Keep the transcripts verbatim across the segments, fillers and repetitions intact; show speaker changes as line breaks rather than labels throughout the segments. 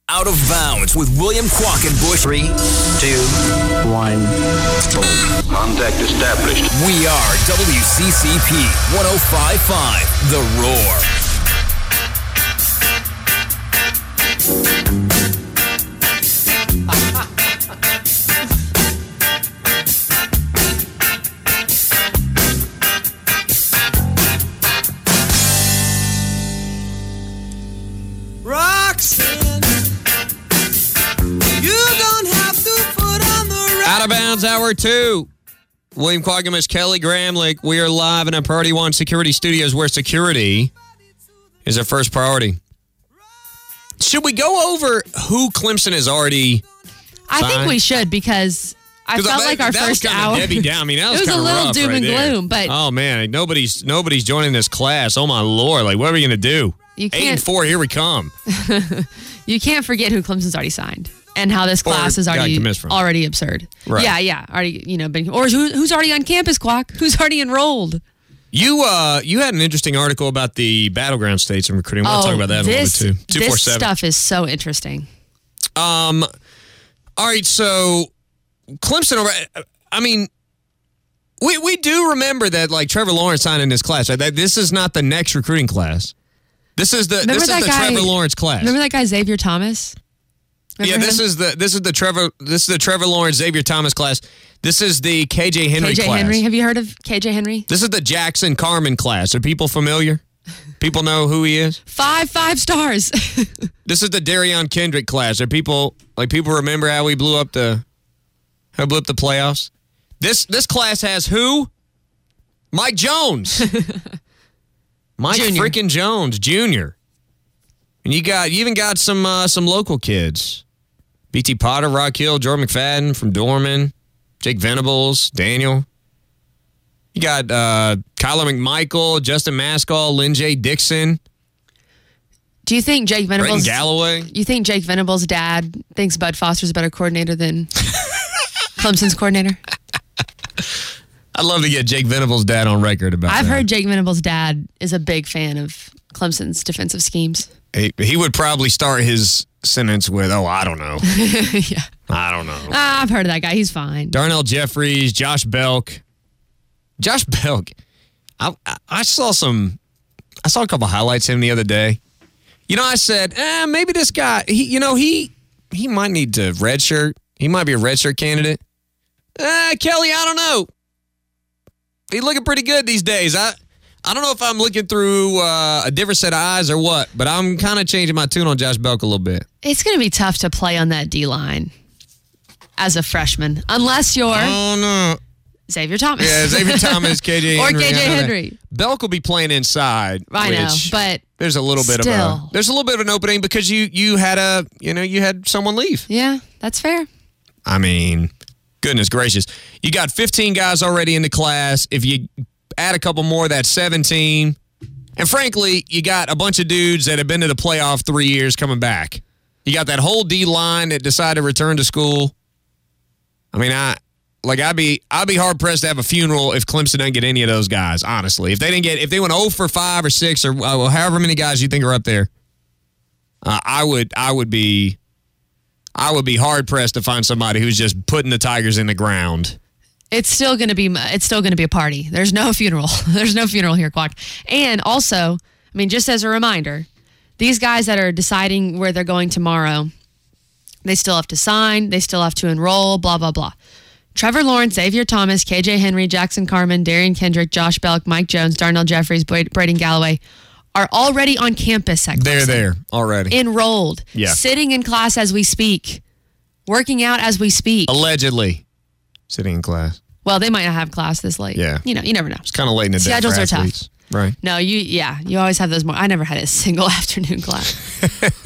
Out of Bounds with William Quackenbush.
Three, two, one, boom.
Contact established.
We are W C C P one oh five point five, The Roar.
Out of Bounds, Hour two. William Quagamish, Kelly Gramlich. We are live in our Priority One Security Studios where security is our first priority. Should we go over who Clemson has already
I
signed?
think we should because I felt
that,
like our
that
first
was
hour.
Debbie down. I mean, that was,
it was a little
rough
doom
right
and
there.
gloom, but
oh man, nobody's nobody's joining this class. Oh my Lord! Like, what are we gonna do?
You
Eight and
can't-
four, here we come.
you can't forget who Clemson's already signed and how this class
Or
is already
got commissed from.
already absurd.
Right.
Yeah, yeah, already you know been or who, who's already on campus, Quack? Who's already enrolled?
You uh, you had an interesting article about the battleground states and recruiting. We'll
oh,
talk about that in
this,
a little bit too. Two four
This
seven.
stuff is so interesting.
Um, all right, so Clemson. I mean, we we do remember that like Trevor Lawrence signed in this class. Right? That this is not the next recruiting class. This is the
Remember
this is
that
the
guy-
Trevor Lawrence class.
Remember that guy Xavier Thomas?
yeah,
Remember
this
him?
is the this is the Trevor this is the Trevor Lawrence Xavier Thomas class. This is the K J Henry
K J
class.
Henry. Have you heard of K J Henry?
This is the Jackson Carman class. Are people familiar? People know who he is?
Five five stars.
This is the Darion Kendrick class. Are people like people remember how we blew up the how we blew up the playoffs? This this class has who? Mike Jones. Mike
Junior.
freaking Jones, Junior And you got you even got some uh, some local kids. B T Potter, Rock Hill, Jordan McFadden from Dorman, Jake Venables, Daniel. You got uh, Kyler McMichael, Justin Maskell, Lynn J. Dixon,
Do you think Jake
Brenton
Venables?
Galloway.
You think Jake Venables' dad thinks Bud Foster's a better coordinator than Clemson's coordinator?
I'd love to get Jake Venables' dad on record about
I've
that.
heard Jake Venables' dad is a big fan of Clemson's defensive schemes.
He, he would probably start his sentence with, oh, I don't know.
yeah,
I don't know.
ah, I've heard of that guy. He's fine.
Darnell Jeffries, Josh Belk. Josh Belk. I, I, I saw some, I saw a couple highlights of him the other day. You know, I said, eh, maybe this guy, he, you know, he he might need to redshirt. He might be a redshirt candidate. Eh, Kelly, I don't know. He's looking pretty good these days. I I don't know if I'm looking through uh, a different set of eyes or what, but I'm kind of changing my tune on Josh Belk a little bit.
It's going to be tough to play on that D line as a freshman, unless you're
Oh, no.
Xavier Thomas.
Yeah, Xavier Thomas, K J
or
Henry.
K J
I know that.
Henry.
Belk will be playing inside.
I know,
which
but
there's a little bit of a
still.
there's a little bit of an opening because you you had a you know you had someone leave.
Yeah, that's fair.
I mean, goodness gracious, you got fifteen guys already in the class. If you add a couple more, that's seventeen. And frankly, you got a bunch of dudes that have been to the playoff three years coming back. You got that whole D line that decided to return to school. I mean, I like I'd be I'd be hard pressed to have a funeral if Clemson doesn't get any of those guys. Honestly, if they didn't get if they went oh for five or six or uh, however many guys you think are up there, uh, I would I would be I would be hard pressed to find somebody who's just putting the Tigers in the ground.
It's still going to be it's still going to be a party. There's no funeral. There's no funeral here, Quack. And also, I mean, just as a reminder, these guys that are deciding where they're going tomorrow, they still have to sign, they still have to enroll, blah blah blah. Trevor Lawrence, Xavier Thomas, K J Henry, Jackson Carman, Darion Kendrick, Josh Belk, Mike Jones, Darnell Jeffries, Braden Galloway are already on campus at Clemson.
They're there already.
Enrolled.
Yeah.
Sitting in class as we speak. Working out as we speak.
Allegedly sitting in class.
Well, they might not have class this late.
Yeah.
You know, you never know.
It's kind of late in the day
Schedules
for
are tough.
athletes. Right.
No, you, yeah, you always have those more. I never had a single afternoon class.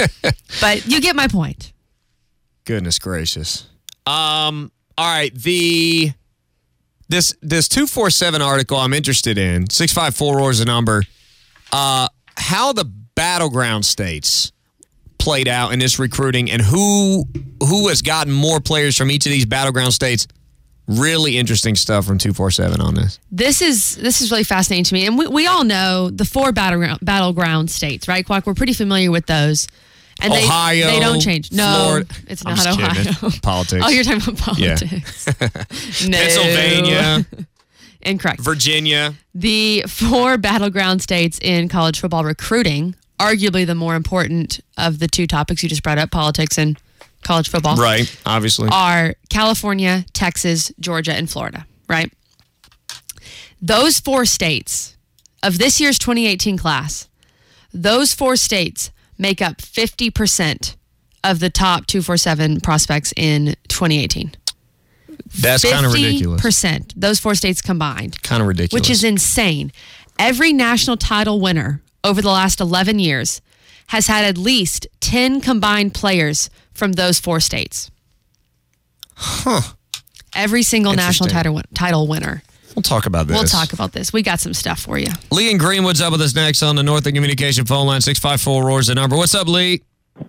But you get my point.
Goodness gracious. Um. All right. The this this two forty-seven article I'm interested in. six five four roar is the number. Uh, how the battleground states played out in this recruiting and who who has gotten more players from each of these battleground states. Really interesting stuff from two forty-seven on this.
This is this is really fascinating to me. And we, we all know the four battleground, battleground states, right, Quack? We're pretty familiar with those. And
Ohio,
they, they don't change. No,
Florida.
it's
I'm
not
just
Ohio.
kidding. Politics.
Oh, you're talking about politics.
Yeah.
No.
Pennsylvania.
Incorrect.
Virginia.
The four battleground states in college football recruiting, arguably the more important of the two topics you just brought up, politics and college football.
Right, obviously.
Are California, Texas, Georgia, and Florida, right? Those four states of this year's twenty eighteen class, those four states make up fifty percent of the top two forty-seven prospects in twenty eighteen.
That's kind of ridiculous.
fifty percent, those four states combined.
Kind of ridiculous.
Which is insane. Every national title winner over the last eleven years has had at least ten combined players from those four states.
Huh.
Every single national title title winner.
We'll talk about this.
We'll talk about this. We got some stuff for you.
Lee in Greenwood's up with us next on the Northern Communication phone line. six five four roars the number. What's up, Lee?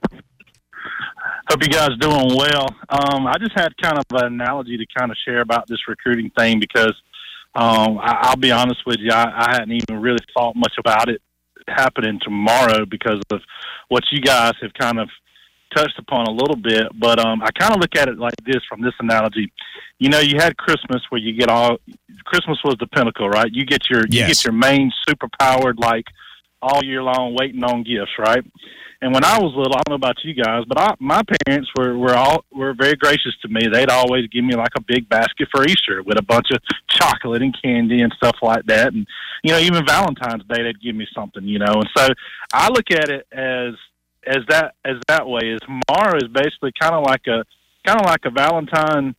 Hope you guys doing well. Um, I just had kind of an analogy to kind of share about this recruiting thing because um, I, I'll be honest with you, I, I hadn't even really thought much about it happening tomorrow because of what you guys have kind of touched upon a little bit. But um, I kind of look at it like this from this analogy. You know, you had Christmas where you get all Christmas was the pinnacle, right? You get your
yes.
you get your main super powered like all year long waiting on gifts, right? And when I was little, I don't know about you guys, but I, my parents were, were all were very gracious to me. They'd always give me like a big basket for Easter with a bunch of chocolate and candy and stuff like that. And, you know, even Valentine's Day, they'd give me something, you know. And so I look at it as as that as that way. As tomorrow is basically kind of like a kind of like a Valentine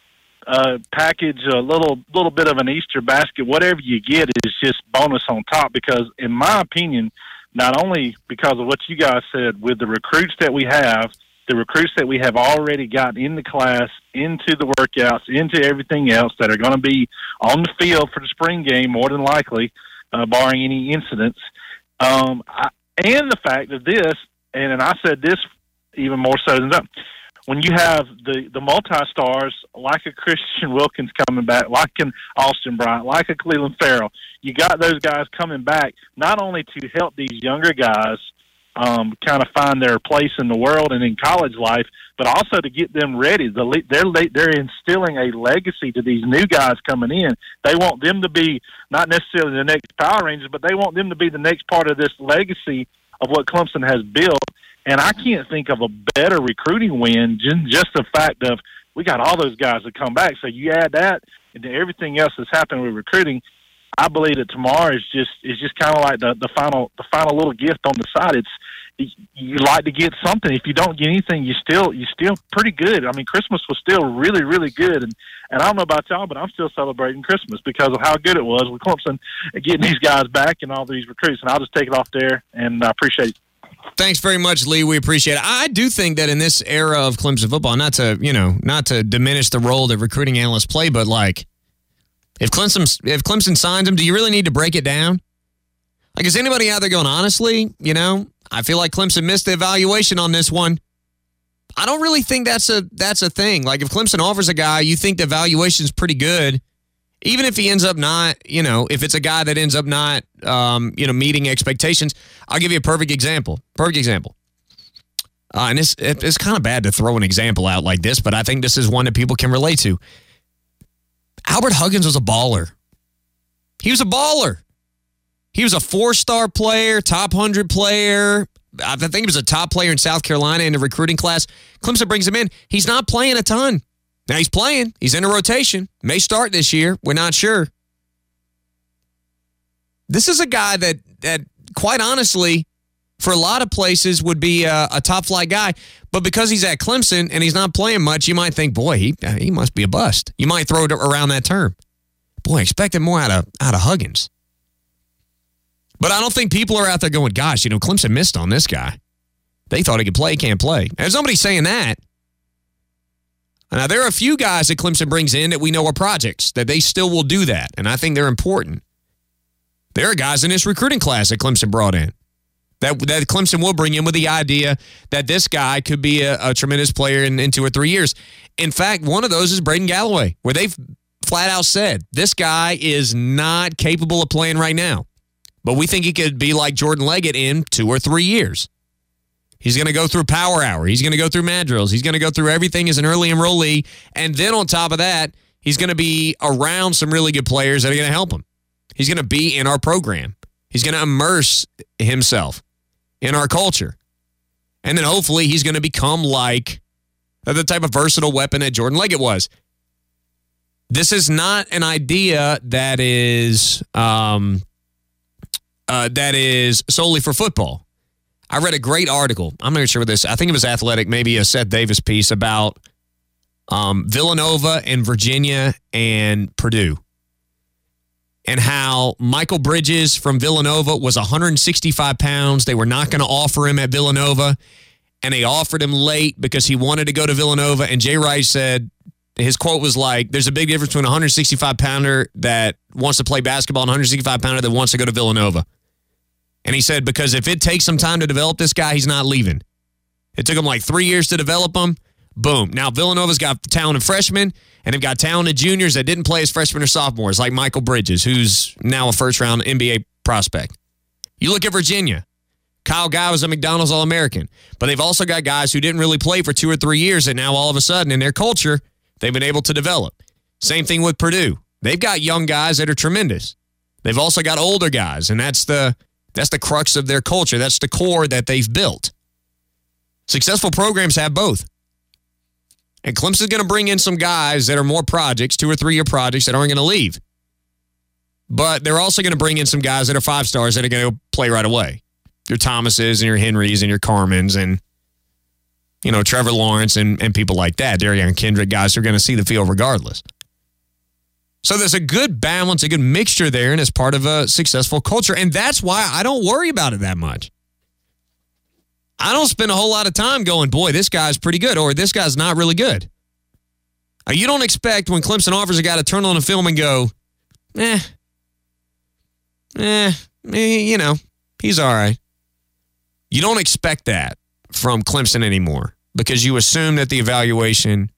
uh, package, a little little bit of an Easter basket. Whatever you get is just bonus on top. Because in my opinion, not only because of what you guys said, with the recruits that we have, the recruits that we have already gotten in the class, into the workouts, into everything else that are going to be on the field for the spring game, more than likely, uh, barring any incidents. Um, I, and the fact of this, and, and I said this even more so than that, when you have the, the multi-stars like a Christian Wilkins coming back, like an Austin Bryant, like a Cleveland Farrell, you got those guys coming back not only to help these younger guys um, kind of find their place in the world and in college life, but also to get them ready. The, they're, they're instilling a legacy to these new guys coming in. They want them to be not necessarily the next Power Rangers, but they want them to be the next part of this legacy of what Clemson has built. And I can't think of a better recruiting win, just the fact of we got all those guys that come back. So you add that into everything else that's happened with recruiting. I believe that tomorrow is just is just kind of like the, the final the final little gift on the side. It's you like to get something. If you don't get anything, you still you still pretty good. I mean, Christmas was still really really good, and and I don't know about y'all, but I'm still celebrating Christmas because of how good it was with Clemson getting these guys back and all these recruits. And I'll just take it off there, and I appreciate it.
Thanks very much, Lee. We appreciate it. I do think that in this era of Clemson football, not to, you know, not to diminish the role that recruiting analysts play, but like if Clemson if Clemson signs him, do you really need to break it down? Like, is anybody out there going, honestly, you know, I feel like Clemson missed the evaluation on this one. I don't really think that's a that's a thing. Like, if Clemson offers a guy, you think the evaluation's pretty good, even if he ends up not, you know, if it's a guy that ends up not, um, you know, meeting expectations. I'll give you a perfect example. Perfect example. Uh, and it's, it's kind of bad to throw an example out like this, but I think this is one that people can relate to. Albert Huggins was a baller. He was a baller. He was a four-star player, top one hundred player. I think he was a top player in South Carolina in the recruiting class. Clemson brings him in. He's not playing a ton. Now, he's playing. He's in a rotation. May start this year. We're not sure. This is a guy that, that quite honestly, for a lot of places would be a, a top-flight guy. But because he's at Clemson and he's not playing much, you might think, boy, he he must be a bust. You might throw it around that term. Boy, I expected more out of, out of Huggins. But I don't think people are out there going, gosh, you know, Clemson missed on this guy. They thought he could play, can't play. There's nobody saying that. Now, there are a few guys that Clemson brings in that we know are projects, that they still will do that, and I think they're important. There are guys in this recruiting class that Clemson brought in, that that Clemson will bring in with the idea that this guy could be a, a tremendous player in, in two or three years. In fact, one of those is Braden Galloway, where they've flat out said, this guy is not capable of playing right now, but we think he could be like Jordan Leggett in two or three years. He's going to go through Power Hour. He's going to go through Mad Drills. He's going to go through everything as an early enrollee. And then on top of that, he's going to be around some really good players that are going to help him. He's going to be in our program. He's going to immerse himself in our culture. And then hopefully he's going to become like the type of versatile weapon that Jordan Leggett was. This is not an idea that is um, uh, that is solely for football. I read a great article. I'm not sure what this. I think it was Athletic, maybe a Seth Davis piece about um, Villanova and Virginia and Purdue, and how Michael Bridges from Villanova was one hundred sixty-five pounds. They were not going to offer him at Villanova, and they offered him late because he wanted to go to Villanova. And Jay Rice said, his quote was like, there's a big difference between a one hundred sixty-five pounder that wants to play basketball and a one hundred sixty-five pounder that wants to go to Villanova. And he said, because if it takes some time to develop this guy, he's not leaving. It took him like three years to develop him. Boom. Now, Villanova's got talented freshmen, and they've got talented juniors that didn't play as freshmen or sophomores, like Michael Bridges, who's now a first-round N B A prospect. You look at Virginia. Kyle Guy was a McDonald's All-American. But they've also got guys who didn't really play for two or three years, and now all of a sudden, in their culture, they've been able to develop. Same thing with Purdue. They've got young guys that are tremendous. They've also got older guys, and that's the that's the crux of their culture. That's the core that they've built. Successful programs have both. And Clemson's going to bring in some guys that are more projects, two or three-year projects that aren't going to leave. But they're also going to bring in some guys that are five stars that are going to play right away. Your Thomases and your Henrys and your Carmens and, you know, Trevor Lawrence and, and people like that. Darian Kendrick, guys who are going to see the field regardless. So there's a good balance, a good mixture there, and it's part of a successful culture. And that's why I don't worry about it that much. I don't spend a whole lot of time going, boy, this guy's pretty good, or this guy's not really good. You don't expect when Clemson offers a guy to turn on a film and go, eh, eh, eh, you know, he's all right. You don't expect that from Clemson anymore because you assume that the evaluation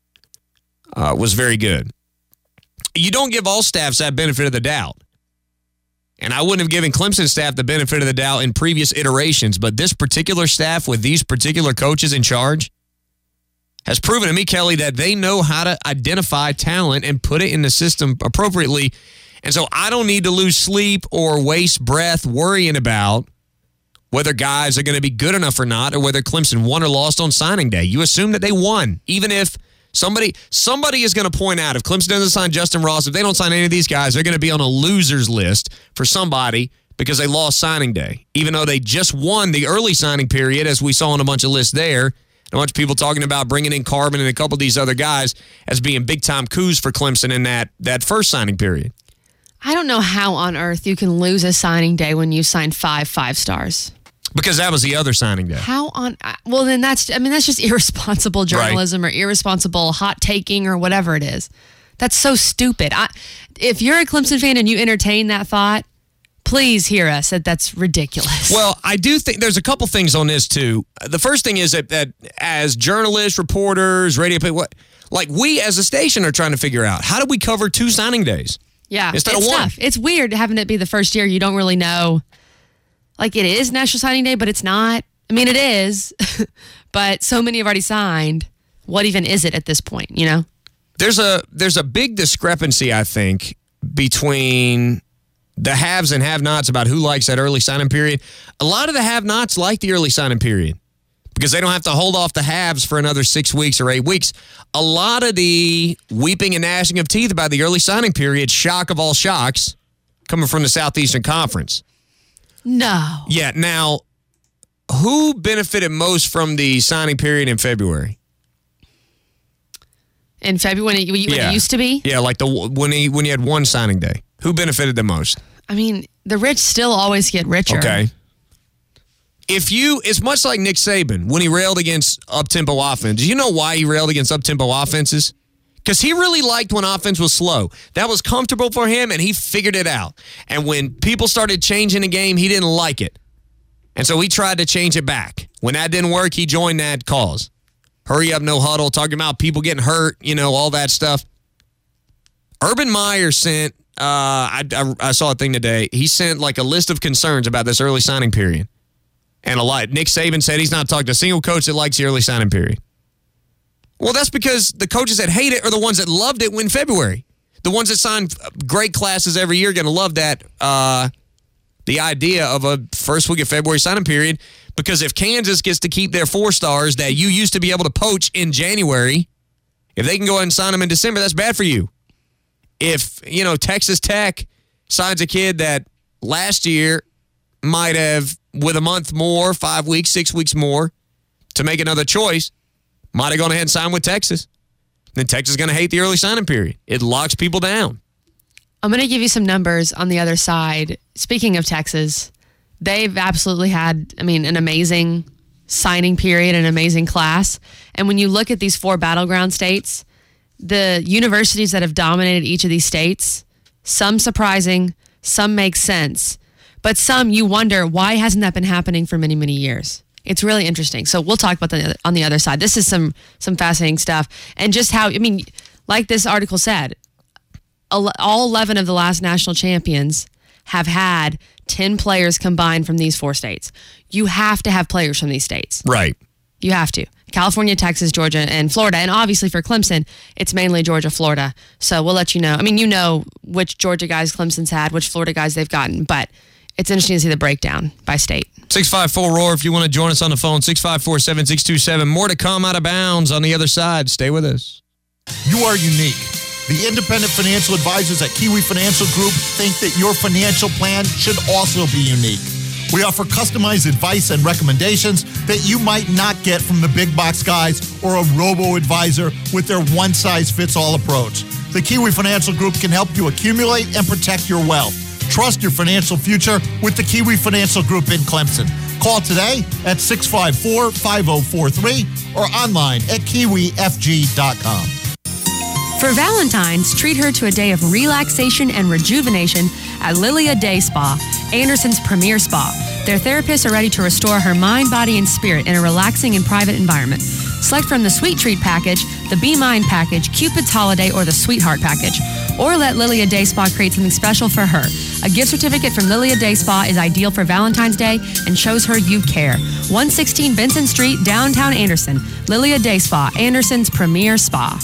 uh, was very good. You don't give all staffs that benefit of the doubt. And I wouldn't have given Clemson staff the benefit of the doubt in previous iterations, but this particular staff with these particular coaches in charge has proven to me, Kelly, that they know how to identify talent and put it in the system appropriately. And so I don't need to lose sleep or waste breath worrying about whether guys are going to be good enough or not, or whether Clemson won or lost on signing day. You assume that they won, even if Somebody somebody is going to point out, if Clemson doesn't sign Justin Ross, if they don't sign any of these guys, they're going to be on a loser's list for somebody because they lost signing day, even though they just won the early signing period, as we saw on a bunch of lists there. And a bunch of people talking about bringing in Carbon and a couple of these other guys as being big-time coups for Clemson in that, that first signing period.
I don't know how on earth you can lose a signing day when you sign five five stars.
Because that was the other signing day.
How on... Well, then that's... I mean, that's just irresponsible journalism right. or irresponsible hot taking or whatever it is. That's so stupid. I, if you're a Clemson fan and you entertain that thought, please hear us that that's ridiculous.
Well, I do think there's a couple things on this, too. The first thing is that, that as journalists, reporters, radio people, what, like we as a station are trying to figure out, how do we cover two signing days?
Yeah,
instead
it's
of one?
tough. It's weird having it be the first year. You don't really know... Like, it is National Signing Day, but it's not. I mean, it is, but so many have already signed. What even is it at this point, you know?
There's a there's a big discrepancy, I think, between the haves and have-nots about who likes that early signing period. A lot of the have-nots like the early signing period because they don't have to hold off the haves for another six weeks or eight weeks. A lot of the weeping and gnashing of teeth about the early signing period, shock of all shocks, coming from the Southeastern Conference.
No.
Yeah. Now, who benefited most from the signing period in February?
In February, when it, when
yeah.
it used to be?
Yeah, like the when he when you had one signing day. Who benefited the most?
I mean, the rich still always get richer.
Okay. If you, it's much like Nick Saban when he railed against up-tempo offense. Do you know why he railed against up-tempo offenses? Because he really liked when offense was slow. That was comfortable for him, and he figured it out. And when people started changing the game, he didn't like it. And so he tried to change it back. When that didn't work, he joined that cause. Hurry up, no huddle, talking about people getting hurt, you know, all that stuff. Urban Meyer sent, uh, I, I, I saw a thing today, he sent like a list of concerns about this early signing period. And a lot. Nick Saban said he's not talked to a single coach that likes the early signing period. Well, that's because the coaches that hate it are the ones that loved it when February. The ones that sign great classes every year are going to love that, uh, the idea of a first week of February signing period. Because if Kansas gets to keep their four stars that you used to be able to poach in January, if they can go ahead and sign them in December, that's bad for you. If, you know, Texas Tech signs a kid that last year might have, with a month more, five weeks, six weeks more, to make another choice, might have gone ahead and signed with Texas. Then Texas is going to hate the early signing period. It locks people down.
I'm going to give you some numbers on the other side. Speaking of Texas, they've absolutely had, I mean, an amazing signing period, an amazing class. And when you look at these four battleground states, the universities that have dominated each of these states, some surprising, some make sense, but some you wonder, why hasn't that been happening for many, many years? It's really interesting. So we'll talk about that on the other side. This is some some fascinating stuff. And just how, I mean, like this article said, all eleven of the last national champions have had ten players combined from these four states. You have to have players from these states.
Right.
You have to. California, Texas, Georgia, and Florida. And obviously for Clemson, it's mainly Georgia, Florida. So we'll let you know. I mean, you know which Georgia guys Clemson's had, which Florida guys they've gotten, but it's interesting to see the breakdown by state.
six five four R O A R if you want to join us on the phone. six five four, seven six two seven. More to come out of bounds on the other side. Stay with us.
You are unique. The independent financial advisors at Kiwi Financial Group think that your financial plan should also be unique. We offer customized advice and recommendations that you might not get from the big box guys or a robo-advisor with their one-size-fits-all approach. The Kiwi Financial Group can help you accumulate and protect your wealth. Trust your financial future with the Kiwi Financial Group in Clemson. Call today at six five four, five oh four three or online at kiwi f g dot com.
For Valentine's, treat her to a day of relaxation and rejuvenation at Lilia Day Spa, Anderson's premier spa. Their therapists are ready to restore her mind, body, and spirit in a relaxing and private environment. Select from the Sweet Treat package, the Be Mine package, Cupid's Holiday, or the Sweetheart package. Or let Lilia Day Spa create something special for her. A gift certificate from Lilia Day Spa is ideal for Valentine's Day and shows her you care. one sixteen Benson Street, downtown Anderson. Lilia Day Spa, Anderson's premier spa.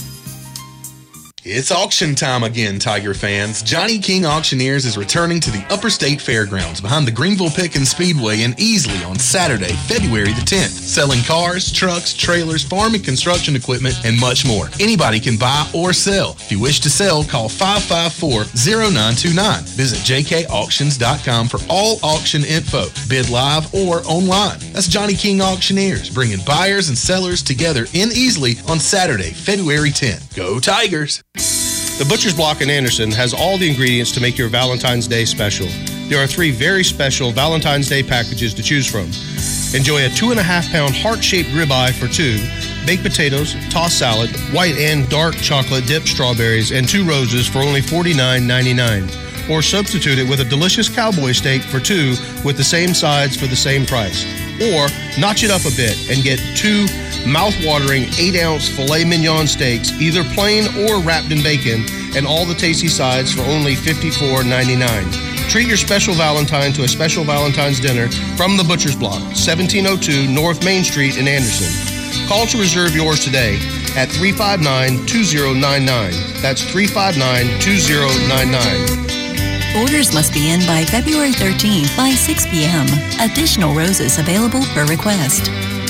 It's auction time again, Tiger fans. Johnny King Auctioneers is returning to the Upper State Fairgrounds behind the Greenville Pickens Speedway in Easley on Saturday, February the tenth. Selling cars, trucks, trailers, farm and construction equipment, and much more. Anybody can buy or sell. If you wish to sell, call five five four, zero nine two nine. Visit j k auctions dot com for all auction info. Bid live or online. That's Johnny King Auctioneers, bringing buyers and sellers together in Easley on Saturday, February tenth. Go Tigers!
The Butcher's Block in Anderson has all the ingredients to make your Valentine's Day special. There are three very special Valentine's Day packages to choose from. Enjoy a two and a half pound heart-shaped ribeye for two, baked potatoes, tossed salad, white and dark chocolate dipped strawberries, and two roses for only forty-nine ninety-nine. Or substitute it with a delicious cowboy steak for two with the same sides for the same price. Or notch it up a bit and get two mouth-watering eight ounce filet mignon steaks, either plain or wrapped in bacon, and all the tasty sides for only fifty-four ninety-nine. Treat your special Valentine to a special Valentine's dinner from the Butcher's Block, seventeen oh two North Main Street in Anderson. Call to reserve yours today at three five nine, two zero nine nine. That's three five nine, two zero nine nine.
Orders must be in by February thirteenth by six p.m. Additional roses available per request.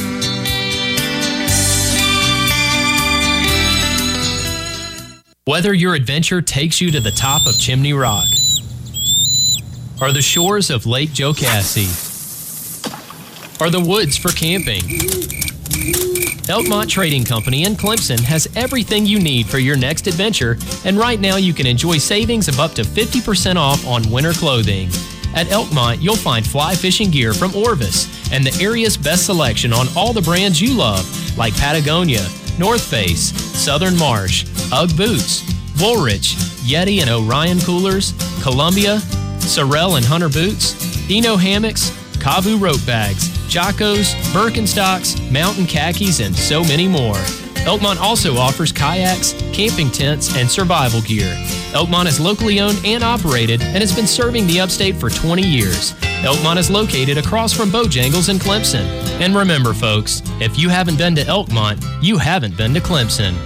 Whether your adventure takes you to the top of Chimney Rock or the shores of Lake Jocassee or the woods for camping, Elkmont Trading Company in Clemson has everything you need for your next adventure, and right now you can enjoy savings of up to fifty percent off on winter clothing. At Elkmont, you'll find fly fishing gear from Orvis and the area's best selection on all the brands you love, like Patagonia, North Face, Southern Marsh, Ugg Boots, Woolrich, Yeti and Orion Coolers, Columbia, Sorel and Hunter Boots, Eno Hammocks, Kavu Rope Bags, Jocko's, Birkenstocks, Mountain Khakis, and so many more. Elkmont also offers kayaks, camping tents, and survival gear. Elkmont is locally owned and operated and has been serving the upstate for twenty years. Elkmont is located across from Bojangles in Clemson. And remember, folks, if you haven't been to Elkmont, you haven't been to Clemson.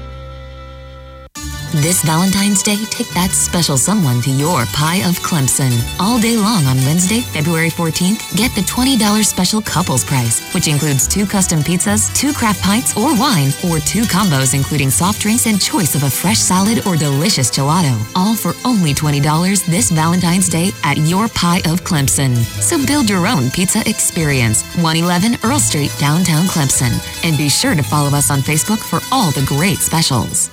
This Valentine's Day, take that special someone to your Pie of Clemson. All day long on Wednesday, February fourteenth, get the twenty dollars special couples price, which includes two custom pizzas, two craft pints or wine, or two combos including soft drinks and choice of a fresh salad or delicious gelato. All for only twenty dollars this Valentine's Day at your Pie of Clemson. So build your own pizza experience. one eleven Earl Street, downtown Clemson. And be sure to follow us on Facebook for all the great specials.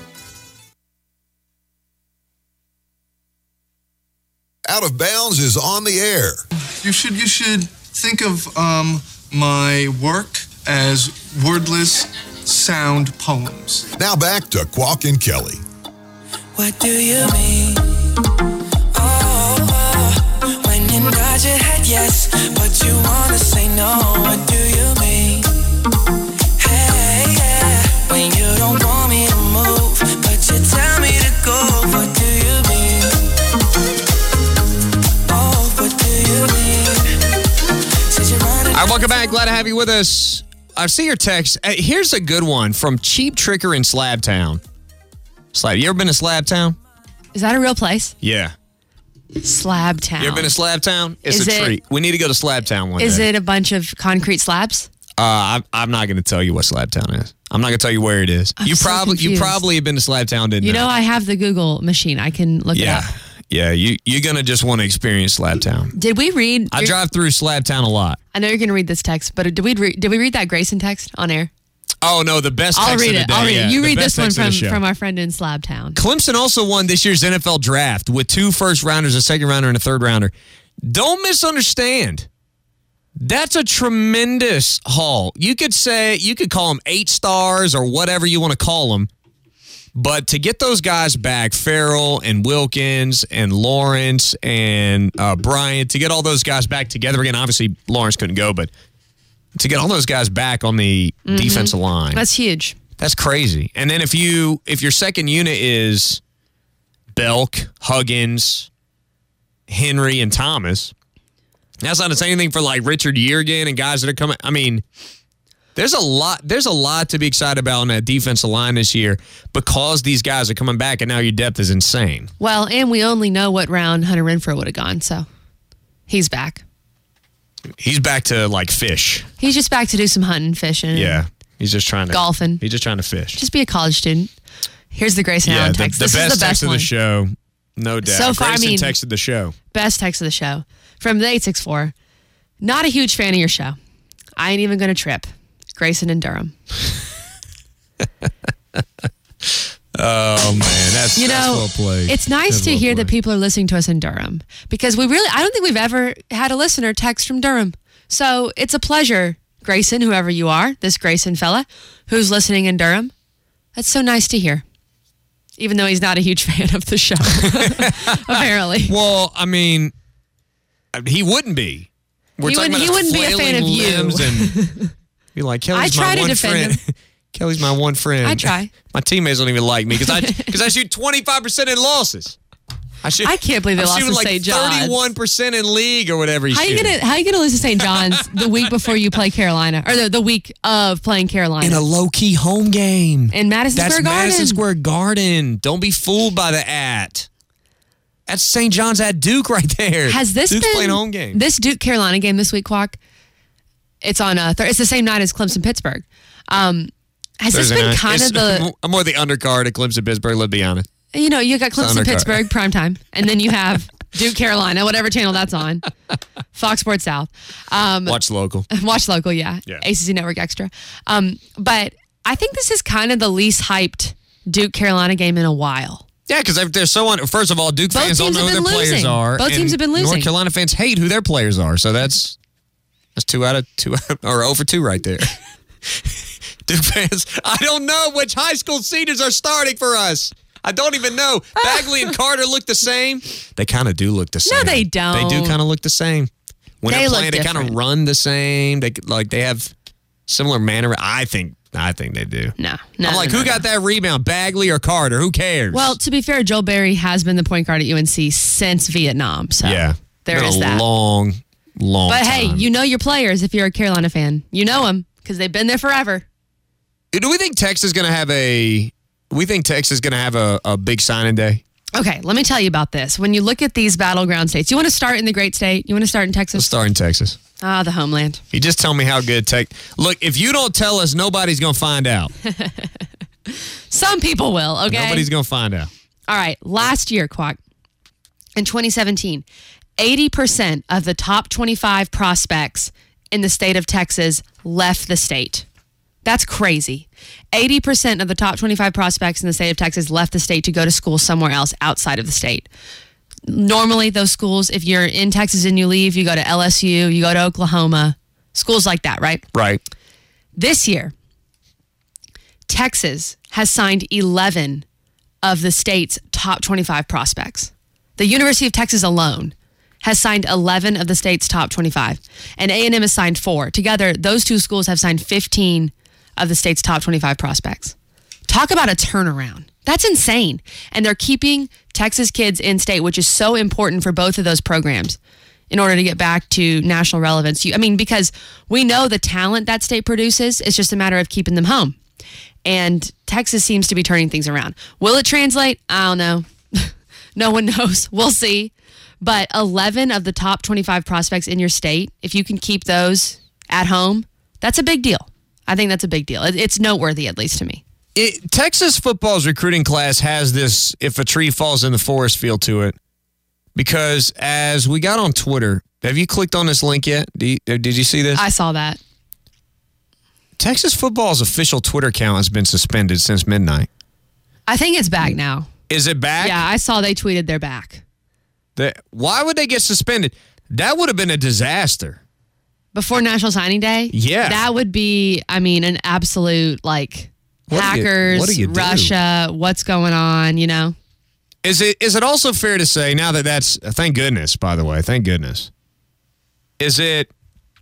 Out of Bounds is on the air.
You should you should think of um, my work as wordless sound poems.
Now back to Quack and Kelly.
What do you mean? Oh, oh, when you nod your head yes, but you wanna say no. What do you mean? Hey, yeah, when you don't want me to move, but you tell me to go. What do you mean?
All right, welcome back. Glad to have you with us. I see your text. Uh, Here's a good one from Cheap Tricker in Slabtown. Slab. You ever been to Slabtown?
Is that a real place?
Yeah.
Slabtown.
You ever been to Slabtown? It's
Is
a
it-
treat. We need to go to Slabtown one
Is
day.
it a bunch of concrete slabs?
Uh, I'm, I'm not going to tell you what Slabtown is. I'm not going to tell you where it is.
I'm
you
so
probably you
confused.
probably have been to Slabtown, didn't
You
you?
know, I have the Google machine. I can look
Yeah.
it up.
Yeah, you, you're going to just want to experience Slabtown.
Did we read?
I drive through Slabtown a lot.
I know you're going to read this text, but did we read, did we read that Grayson text on air?
Oh, no, the best
I'll
text
read
of the
it.
day.
I'll read
yeah,
it. You
the
read
best
this one
text of
from,
the show.
from our friend in Slabtown.
Clemson also won this year's N F L draft with two first rounders, a second rounder, and a third rounder. Don't misunderstand. That's a tremendous haul. You could say, you could call them eight stars or whatever you want to call them. But to get those guys back, Farrell and Wilkins and Lawrence and uh, Bryant, to get all those guys back together again, obviously Lawrence couldn't go, but to get all those guys back on the
Mhm.
defensive line.
That's huge.
That's crazy. And then if you if your second unit is Belk, Huggins, Henry, and Thomas, that's not the same thing for like Richard Yeargin and guys that are coming. I mean, there's a lot. There's a lot to be excited about on that defensive line this year because these guys are coming back, and now your depth is insane.
Well, and we only know what round Hunter Renfrow would have gone, so he's back.
He's back to like fish.
He's just back to do some hunting, fishing.
Yeah, he's just trying to
Golfing.
He's just trying to fish.
Just be a college student. Here's the Grayson
yeah,
Allen
the,
text.
the
this
best
is the
text
best
of
one.
the show, no doubt.
So far, I
Grayson
mean-
texted the show.
Best text of the show from the eight six four. Not a huge fan of your show. I ain't even going to trip. Grayson and Durham.
Oh man, that's
You
that's
know,
well played.
it's nice
That's
to
well
hear
played.
that people are listening to us in Durham because we really, I don't think we've ever had a listener text from Durham. So it's a pleasure, Grayson, whoever you are, this Grayson fella who's listening in Durham. That's so nice to hear. Even though he's not a huge fan of the show, apparently.
Well, I mean, he wouldn't be. We're
He
talking
wouldn't-
about
he
his
wouldn't be a fan
flailing
of you.
limbs and be like, Kelly's
I try
my
to
one
defend
friend. Kelly's my one friend.
I try.
My teammates don't even like me because I because I shoot twenty-five percent in losses. I shoot.
I can't believe they
I'm
lost
shooting
to
like
Saint John's.
thirty-one percent in league or whatever. He's
How you
shooting.
gonna How you gonna lose to Saint John's the week before you play Carolina, or the, the week of playing Carolina
in a low key home game
in Madison
That's
Square Garden?
Madison Square Garden. Don't be fooled by the at. That's Saint John's at Duke right there.
Has this
Duke's
been
playing home game?
This Duke Carolina game this week, Quack? It's on. Uh, th- it's the same night as Clemson Pittsburgh. Um, has
Thursday
this been
night.
kind
It's-
of the?
I'm more the undercard at Clemson Pittsburgh. Let's be honest.
You know, you got
the
Clemson
undercard.
Pittsburgh prime time, and then you have Duke Carolina, whatever channel that's on, Fox Sports South. Um,
Watch local.
Watch local, yeah.
Yeah.
A C C Network Extra. Um, but I think this is kind of the least hyped Duke Carolina game in a while.
Yeah, because they're so on. First of all, Duke
Both
fans don't
teams
know
have
who their
been
players
losing.
are.
Both
and
teams have been losing.
North Carolina fans hate who their players are. So that's that's two out of two out, or over two right there. Duke fans, I don't know which high school seniors are starting for us. I don't even know. Bagley and Carter look the same. They kind of do look the same.
No, they don't.
They do kind of look the same. When
They
they're
look
playing, they kind of
different.
run the same. They like they have similar manner. I think. I think they do.
No, no.
I'm like,
no,
who
no,
got that rebound? Bagley or Carter? Who cares?
Well, to be fair, Joel Berry has been the point guard at U N C since Vietnam. So
yeah,
there
Been
is
a
that.
long, long
But
time.
hey, you know your players if you're a Carolina fan. You know them because they've been there forever.
Do we think Texas is going to have a? We think Texas is going to have a, a big signing day.
Okay, let me tell you about this. When you look at these battleground states, you want to start in the great state? You want to start in Texas?
Let's start in Texas.
Ah, the homeland.
You just tell me how good Tech. Look, if you don't tell us, nobody's going to find out.
Some people will, okay?
Nobody's going to find out.
All right, last year, Quack, in twenty seventeen, eighty percent of the top twenty-five prospects in the state of Texas left the state. That's crazy. eighty percent of the top twenty-five prospects in the state of Texas left the state to go to school somewhere else outside of the state. Normally, those schools, if you're in Texas and you leave, you go to L S U, you go to Oklahoma, schools like that, right?
Right.
This year, Texas has signed eleven of the state's top twenty-five prospects. The University of Texas alone has signed eleven of the state's top twenty-five, and A and M has signed four. Together, those two schools have signed fifteen of the state's top twenty-five prospects. Talk about a turnaround. That's insane. And they're keeping Texas kids in state, which is so important for both of those programs in order to get back to national relevance. You, I mean, because we know the talent that state produces, it's just a matter of keeping them home. And Texas seems to be turning things around. Will it translate? I don't know. No one knows. We'll see. But eleven of the top twenty-five prospects in your state, if you can keep those at home, that's a big deal. I think that's a big deal. It's noteworthy, at least to me.
It, Texas football's recruiting class has this if a tree falls in the forest feel to it. Because as we got on Twitter, have you clicked on this link yet? Did you, did you see this?
I saw that.
Texas football's official Twitter account has been suspended since midnight.
I think it's back now.
Is it back?
Yeah, I saw they tweeted they're back.
The, why would they get suspended? That would have been a disaster.
Before National Signing Day?
Yeah.
That would be, I mean, an absolute, like,
What do you-
hackers,
what do you do?
Russia, what's going on, you know?
Is it is it also fair to say, now that that's, thank goodness, by the way, thank goodness. Is it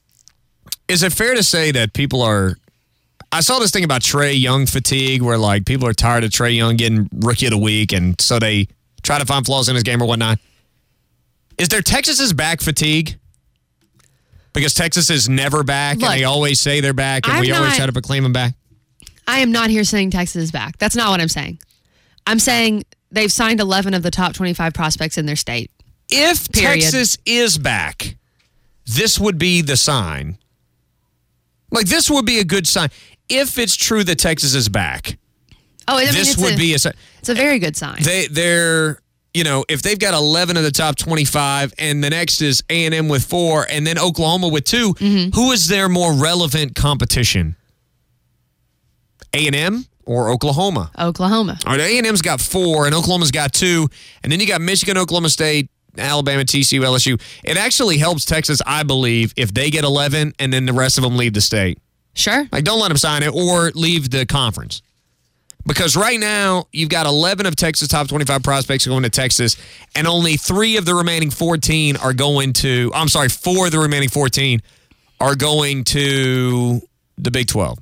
is it fair to say that people are, I saw this thing about Trey Young fatigue where like people are tired of Trey Young getting rookie of the week and so they try to find flaws in his game or whatnot. Is there Texas's back fatigue? Because Texas is never back
Look,
and they always say they're back and
I'm
we always
not-
try to proclaim them back.
I am not here saying Texas is back. That's not what I'm saying. I'm saying they've signed eleven of the top twenty-five prospects in their state.
If
Period.
Texas is back, this would be the sign. Like, this would be a good sign. If it's true that Texas is back,
Oh, I mean,
this
it's
would
a,
be a sign.
It's a very good sign.
They, they're, you know, if they've got eleven of the top twenty-five and the next is A and M with four and then Oklahoma with two,
Mm-hmm.
who is their more relevant competition? A and M or Oklahoma?
Oklahoma.
All right, A and M's got four and Oklahoma's got two. And then you got Michigan, Oklahoma State, Alabama, T C U, L S U. It actually helps Texas, I believe, if they get eleven and then the rest of them leave the state.
Sure.
Like, don't let them sign it or leave the conference. Because right now, you've got eleven of Texas' top twenty-five prospects going to Texas, and only three of the remaining fourteen are going to, I'm sorry, four of the remaining fourteen are going to the Big twelve.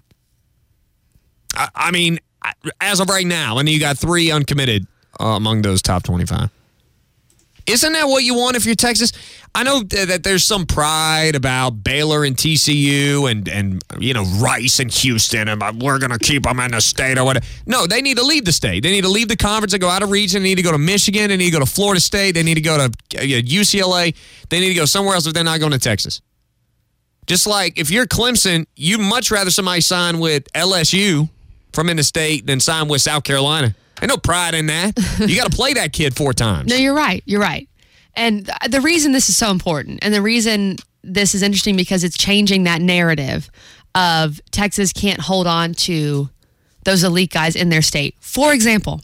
I, I mean, as of right now, and you got three uncommitted uh, among those top twenty-five. Isn't that what you want if you're Texas? I know th- that there's some pride about Baylor and T C U and, and you know, Rice and Houston, and uh, we're going to keep them in the state or whatever. No, they need to leave the state. They need to leave the conference and go out of region. They need to go to Michigan. They need to go to Florida State. They need to go to uh, U C L A. They need to go somewhere else if they're not going to Texas. Just like if you're Clemson, you'd much rather somebody sign with L S U from in the state than sign with South Carolina. Ain't no pride in that. You got to play that kid four times.
No, you're right. You're right. And th- the reason this is so important and the reason this is interesting because it's changing that narrative of Texas can't hold on to those elite guys in their state. For example,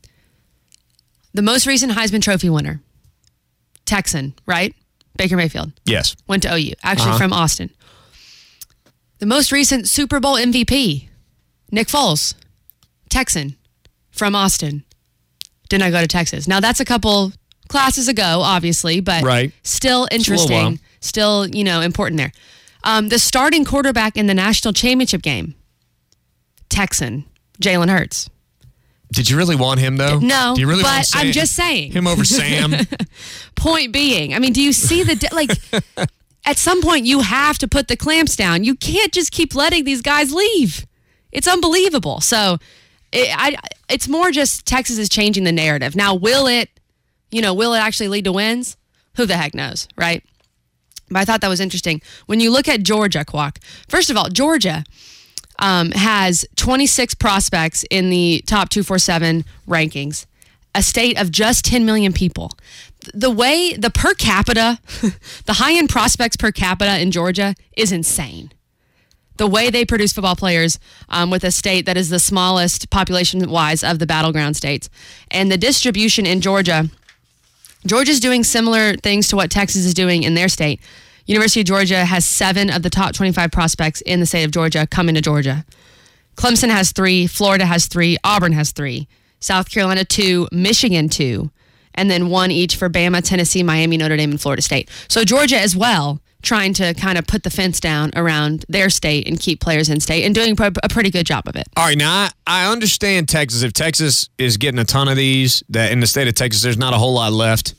the most recent Heisman Trophy winner, Texan, right? Baker Mayfield.
Yes.
Went to O U, actually
Uh-huh.
from Austin. The most recent Super Bowl M V P, Nick Foles, Texan, from Austin. Did not go to Texas. Now, that's a couple classes ago, obviously, but
Right.
still
It's a little
interesting.
while.
Still, you know, important there. Um, the starting quarterback in the national championship game, Texan, Jalen Hurts.
Did you really want him, though?
No,
Do you really
but
want Sam,
I'm just saying.
him over Sam?
Point being, I mean, do you see the, di- like, at some point you have to put the clamps down. You can't just keep letting these guys leave. It's unbelievable. So it, I, it's more just Texas is changing the narrative. Now, will it, you know, will it actually lead to wins? Who the heck knows, right? But I thought that was interesting. When you look at Georgia, Quack, first of all, Georgia um, has twenty-six prospects in the top two forty-seven rankings, a state of just ten million people. The way, the per capita, the high-end prospects per capita in Georgia is insane. The way they produce football players um, with a state that is the smallest population-wise of the battleground states. And the distribution in Georgia, Georgia's doing similar things to what Texas is doing in their state. University of Georgia has seven of the top twenty-five prospects in the state of Georgia coming to Georgia. Clemson has three, Florida has three, Auburn has three, South Carolina two, Michigan two, and then one each for Bama, Tennessee, Miami, Notre Dame, and Florida State. So Georgia as well, trying to kind of put the fence down around their state and keep players in state and doing a pretty good job of it.
All right, now I, I understand Texas. If Texas is getting a ton of these, that in the state of Texas, there's not a whole lot left.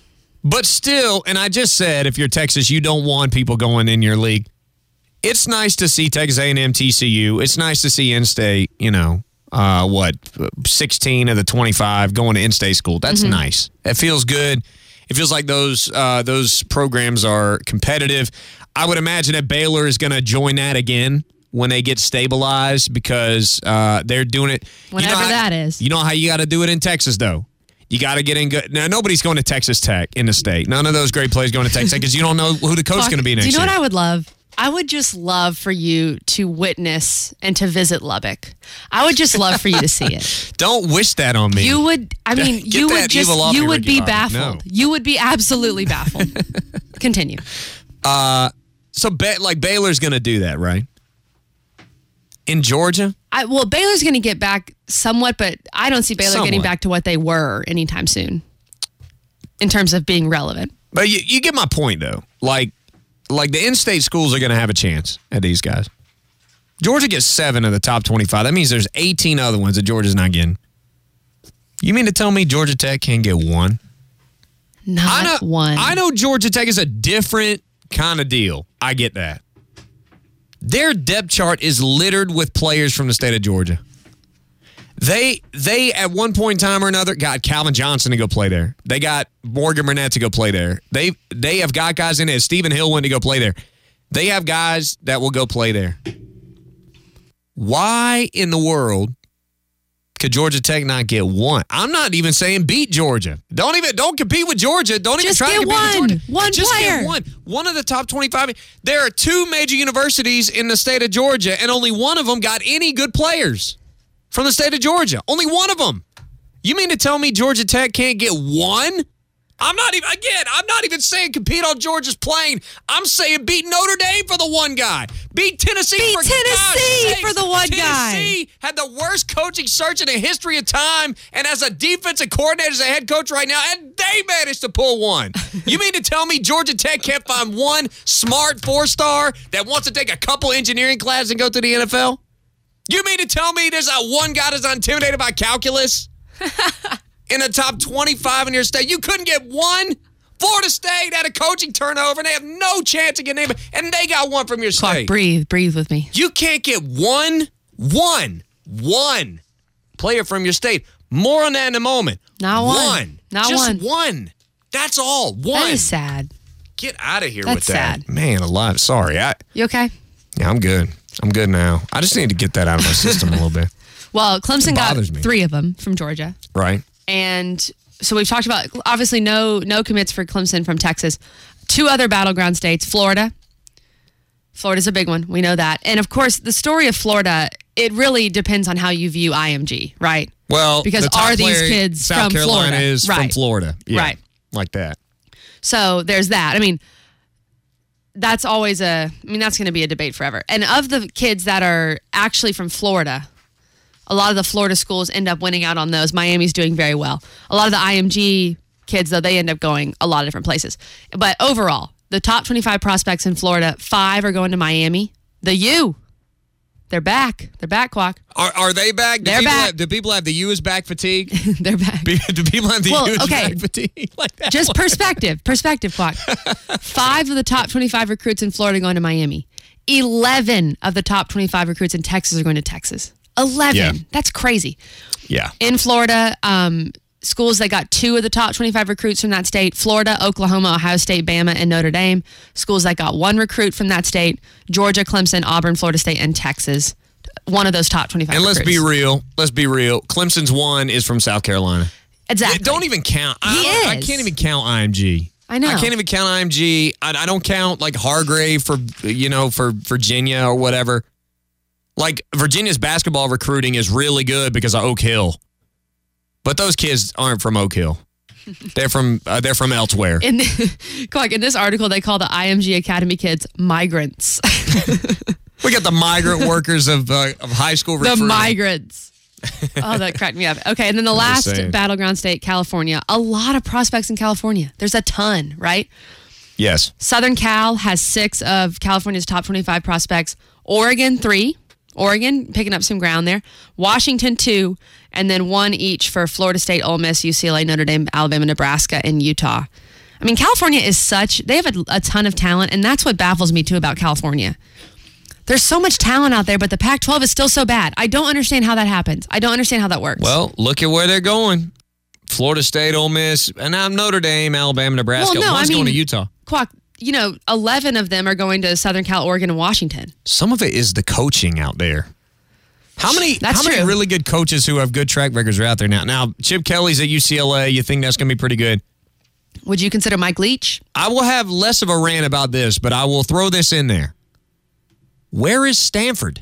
But still, and I just said, if you're Texas, you don't want people going in your league. It's nice to see Texas A and M, T C U. It's nice to see in-state, you know, uh, what, sixteen of the twenty-five going to in-state school. That's mm-hmm. nice. That feels good. It feels like those uh, those programs are competitive. I would imagine that Baylor is going to join that again when they get stabilized because uh, they're doing it.
Whenever
you know how,
that is.
You know how you got to do it in Texas, though. You got to get in good. Now, nobody's going to Texas Tech in the state. None of those great players going to Texas Tech because you don't know who the coach is going to be next year.
Do you know year. What I would love? I would just love for you to witness and to visit Lubbock. I would just love for you to see it.
Don't wish that on me.
You would, I mean,
Get
you would just, you
me,
would
Ricky
be
Bobby.
baffled.
No.
You would be absolutely baffled. Continue.
Uh, so, ba- like, Baylor's going to do that, right? In Georgia?
I, well, Baylor's going to get back somewhat, but I don't see Baylor
somewhat.
getting back to what they were anytime soon in terms of being relevant.
But you, you get my point, though. Like, like the in-state schools are going to have a chance at these guys. Georgia gets seven of the top twenty-five. That means there's eighteen other ones that Georgia's not getting. You mean to tell me Georgia Tech can't get one?
Not
I know,
one.
I know Georgia Tech is a different kind of deal. I get that. Their depth chart is littered with players from the state of Georgia. They, they at one point in time or another, got Calvin Johnson to go play there. They got Morgan Burnett to go play there. They they have got guys in there. Stephen Hill went to go play there. They have guys that will go play there. Why in the world could Georgia Tech not get one? I'm not even saying beat Georgia. Don't even don't compete with Georgia. Don't
Just
even try
get
to compete
one.
with Georgia.
One
Just
player.
get one. One of the top twenty-five. There are two major universities in the state of Georgia, and only one of them got any good players from the state of Georgia. Only one of them. You mean to tell me Georgia Tech can't get one? I'm not even, again, I'm not even saying compete on Georgia's plane. I'm saying beat Notre Dame for the one guy. Beat Tennessee
Beat
for
Tennessee
God's
for the
sakes.
one guy.
Tennessee had the worst coaching search in the history of time, and as a defensive coordinator, as a head coach right now, and they managed to pull one. You mean to tell me Georgia Tech can't find one smart four-star that wants to take a couple engineering classes and go to the N F L? You mean to tell me there's that one guy that's intimidated by calculus? In the top twenty-five in your state. You couldn't get one? Florida State had a coaching turnover, and they have no chance of getting anybody, and they got one from your
Clark,
state.
breathe. Breathe with me.
You can't get one, one, one player from your state. More on that in a moment.
Not one.
One.
Not
Just
one.
one. That's all. One.
That is sad.
Get out of here
That's
with that.
sad.
Man alive. Sorry. I,
You okay?
yeah, I'm good. I'm good now. I just need to get that out of my system a little bit.
Well, Clemson got
bothers me.
three of them from Georgia.
Right.
And so we've talked about, obviously, no no commits for Clemson from Texas. Two other battleground states, Florida. Florida's a big one. We know that. And, of course, the story of Florida, it really depends on how you view I M G, right?
Well,
because
the top
are these
player,
kids
South
from
Carolina
Florida?
is
right.
from Florida. Yeah,
right.
Like that.
So there's that. I mean, that's always a, I mean, that's going to be a debate forever. And of the kids that are actually from Florida, a lot of the Florida schools end up winning out on those. Miami's doing very well. A lot of the I M G kids, though, they end up going a lot of different places. But overall, the top twenty-five prospects in Florida, five are going to Miami. The U. They're back. They're back, Quack.
Are, are they back? Do
They're
people
back.
Have, do people have the U is back fatigue?
They're back.
Do people have the
Well,
U is
okay.
back fatigue? Like that
Just
one?
perspective. Perspective, Quack. Five of the top twenty-five recruits in Florida going to Miami. Eleven of the top twenty-five recruits in Texas are going to Texas. Eleven.
Yeah.
That's crazy.
Yeah.
In Florida, um, schools that got two of the top twenty-five recruits from that state: Florida, Oklahoma, Ohio State, Bama, and Notre Dame. Schools that got one recruit from that state: Georgia, Clemson, Auburn, Florida State, and Texas. One of those top twenty-five
And let's
recruits.
be real. Let's be real. Clemson's one is from South Carolina.
Exactly.
Don't even count. I,
He
don't- I
is.
can't even count I M G.
I know.
I can't even count I M G. I, I don't count like Hargrave for, you know, for Virginia or whatever. Like Virginia's basketball recruiting is really good because of Oak Hill. But those kids aren't from Oak Hill. They're from uh, they're from elsewhere.
In, Quack, in this article, they call the I M G Academy kids migrants.
We got the migrant workers of uh, of high school
The
recruiting.
migrants. Oh, that cracked me up. Okay, and then the
I'm just
last
saying.
battleground state, California. A lot of prospects in California. There's a ton, right?
Yes.
Southern Cal has six of California's top twenty-five prospects. Oregon, three. Oregon picking up some ground there. Washington, two. And then one each for Florida State, Ole Miss, U C L A, Notre Dame, Alabama, Nebraska, and Utah. I mean, California is such, they have a, a ton of talent, and that's what baffles me too about California. There's so much talent out there, but the Pac twelve is still so bad. I don't understand how that happens. I don't understand how that works.
Well, look at where they're going. Florida State, Ole Miss, and now Notre Dame, Alabama, Nebraska.
Well, no,
One's
I mean-
going to Utah.
Quack, you know, eleven of them are going to Southern Cal, Oregon, and Washington.
Some of it is the coaching out there. How many
That's
how many
true.
really good coaches who have good track records are out there now? Now, Chip Kelly's at U C L A. You think that's going to be pretty good?
Would you consider Mike Leach?
I will have less of a rant about this, but I will throw this in there. Where is Stanford?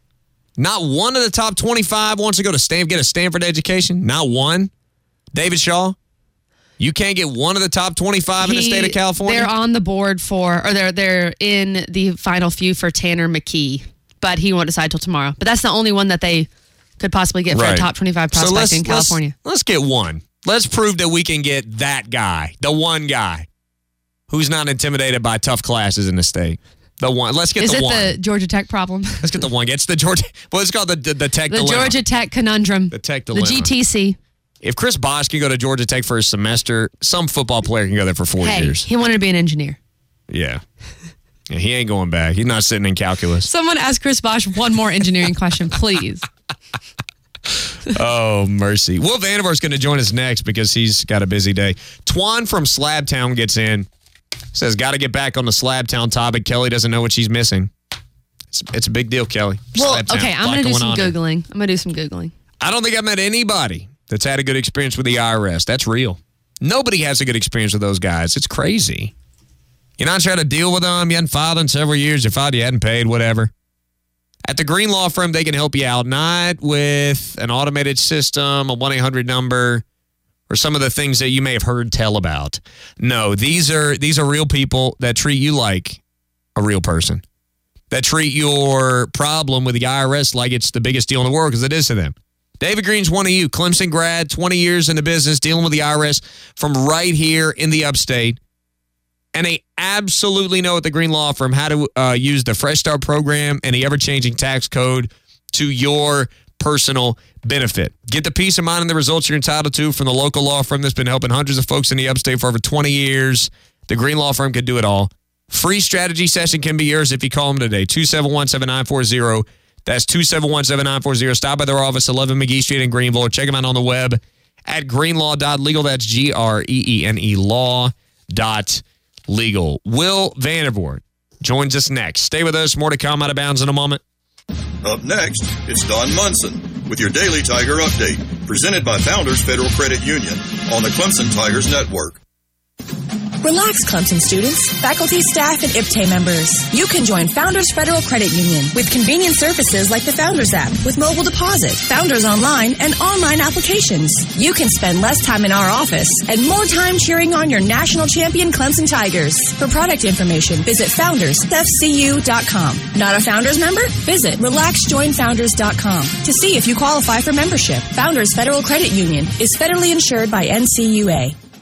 Not one of the top twenty-five wants to go to Stanford, get a Stanford education. Not one. David Shaw, you can't get one of the top twenty-five in the
He-
state of California?
They're on the board for, or they're they're in the final few for Tanner McKee, but he won't decide till tomorrow. But that's the only one that they could possibly get for a
Right.
top twenty-five
So
prospect
let's-
in California.
Let's, let's get one. Let's prove that we can get that guy, the one guy who's not intimidated by tough classes in the state. The one. Let's get
Is
the
it
one.
the Georgia Tech problem?
Let's get the one. It's the Georgia. Well, it's called the the, the Tech
The
dilemma.
Georgia Tech conundrum.
The Tech
The
dilemma.
G T C.
If Chris Bosh can go to Georgia Tech for a semester, some football player can go there for four
Hey,
years.
he wanted to be an engineer.
Yeah. Yeah, he ain't going back. He's not sitting in calculus.
Someone ask Chris Bosh one more engineering question, please.
Oh, mercy. Will Vandiver's going to join us next because he's got a busy day. Twan from Slabtown gets in. Says, got to get back on the Slabtown topic. Kelly doesn't know what she's missing. It's, it's a big deal, Kelly.
Well,
Slabtown.
okay, I'm
Lot
going to do
going
some
on there.
Googling. I'm going to do some Googling.
I don't think I've met anybody that's had a good experience with the I R S. That's real. Nobody has a good experience with those guys. It's crazy. You're not trying to deal with them. You hadn't filed in several years. You filed, you hadn't paid, whatever. At the Green Law Firm, they can help you out, not with an automated system, a one eight hundred number, or some of the things that you may have heard tell about. No, these are these are real people that treat you like a real person, that treat your problem with the I R S like it's the biggest deal in the world, because it is to them. David Green's one of you, Clemson grad, twenty years in the business, dealing with the I R S from right here in the upstate. And they absolutely know at the Green Law Firm how to uh, use the Fresh Start program and the ever-changing tax code to your personal benefit. Get the peace of mind and the results you're entitled to from the local law firm that's been helping hundreds of folks in the upstate for over twenty years. The Green Law Firm can do it all. Free strategy session can be yours if you call them today, two seven one, seven nine four zero. That's two seven one, seven nine four zero. Stop by their office, eleven McGee Street in Greenville, or check them out on the web at greenlaw dot legal. That's G R E E N E law dot legal. Will Vandervoort joins us next. Stay with us. More to come. Out of bounds in a moment.
Up next, it's Don Munson with your Daily Tiger Update, presented by Founders Federal Credit Union on the Clemson Tigers Network.
Relax, Clemson students, faculty, staff, and I P T A members. You can join Founders Federal Credit Union with convenient services like the Founders app with mobile deposit, Founders Online, and online applications. You can spend less time in our office and more time cheering on your national champion Clemson Tigers. For product information, visit founders f c u dot com. Not a Founders member? Visit relax join founders dot com to see if you qualify for membership. Founders Federal Credit Union is federally insured by N C U A.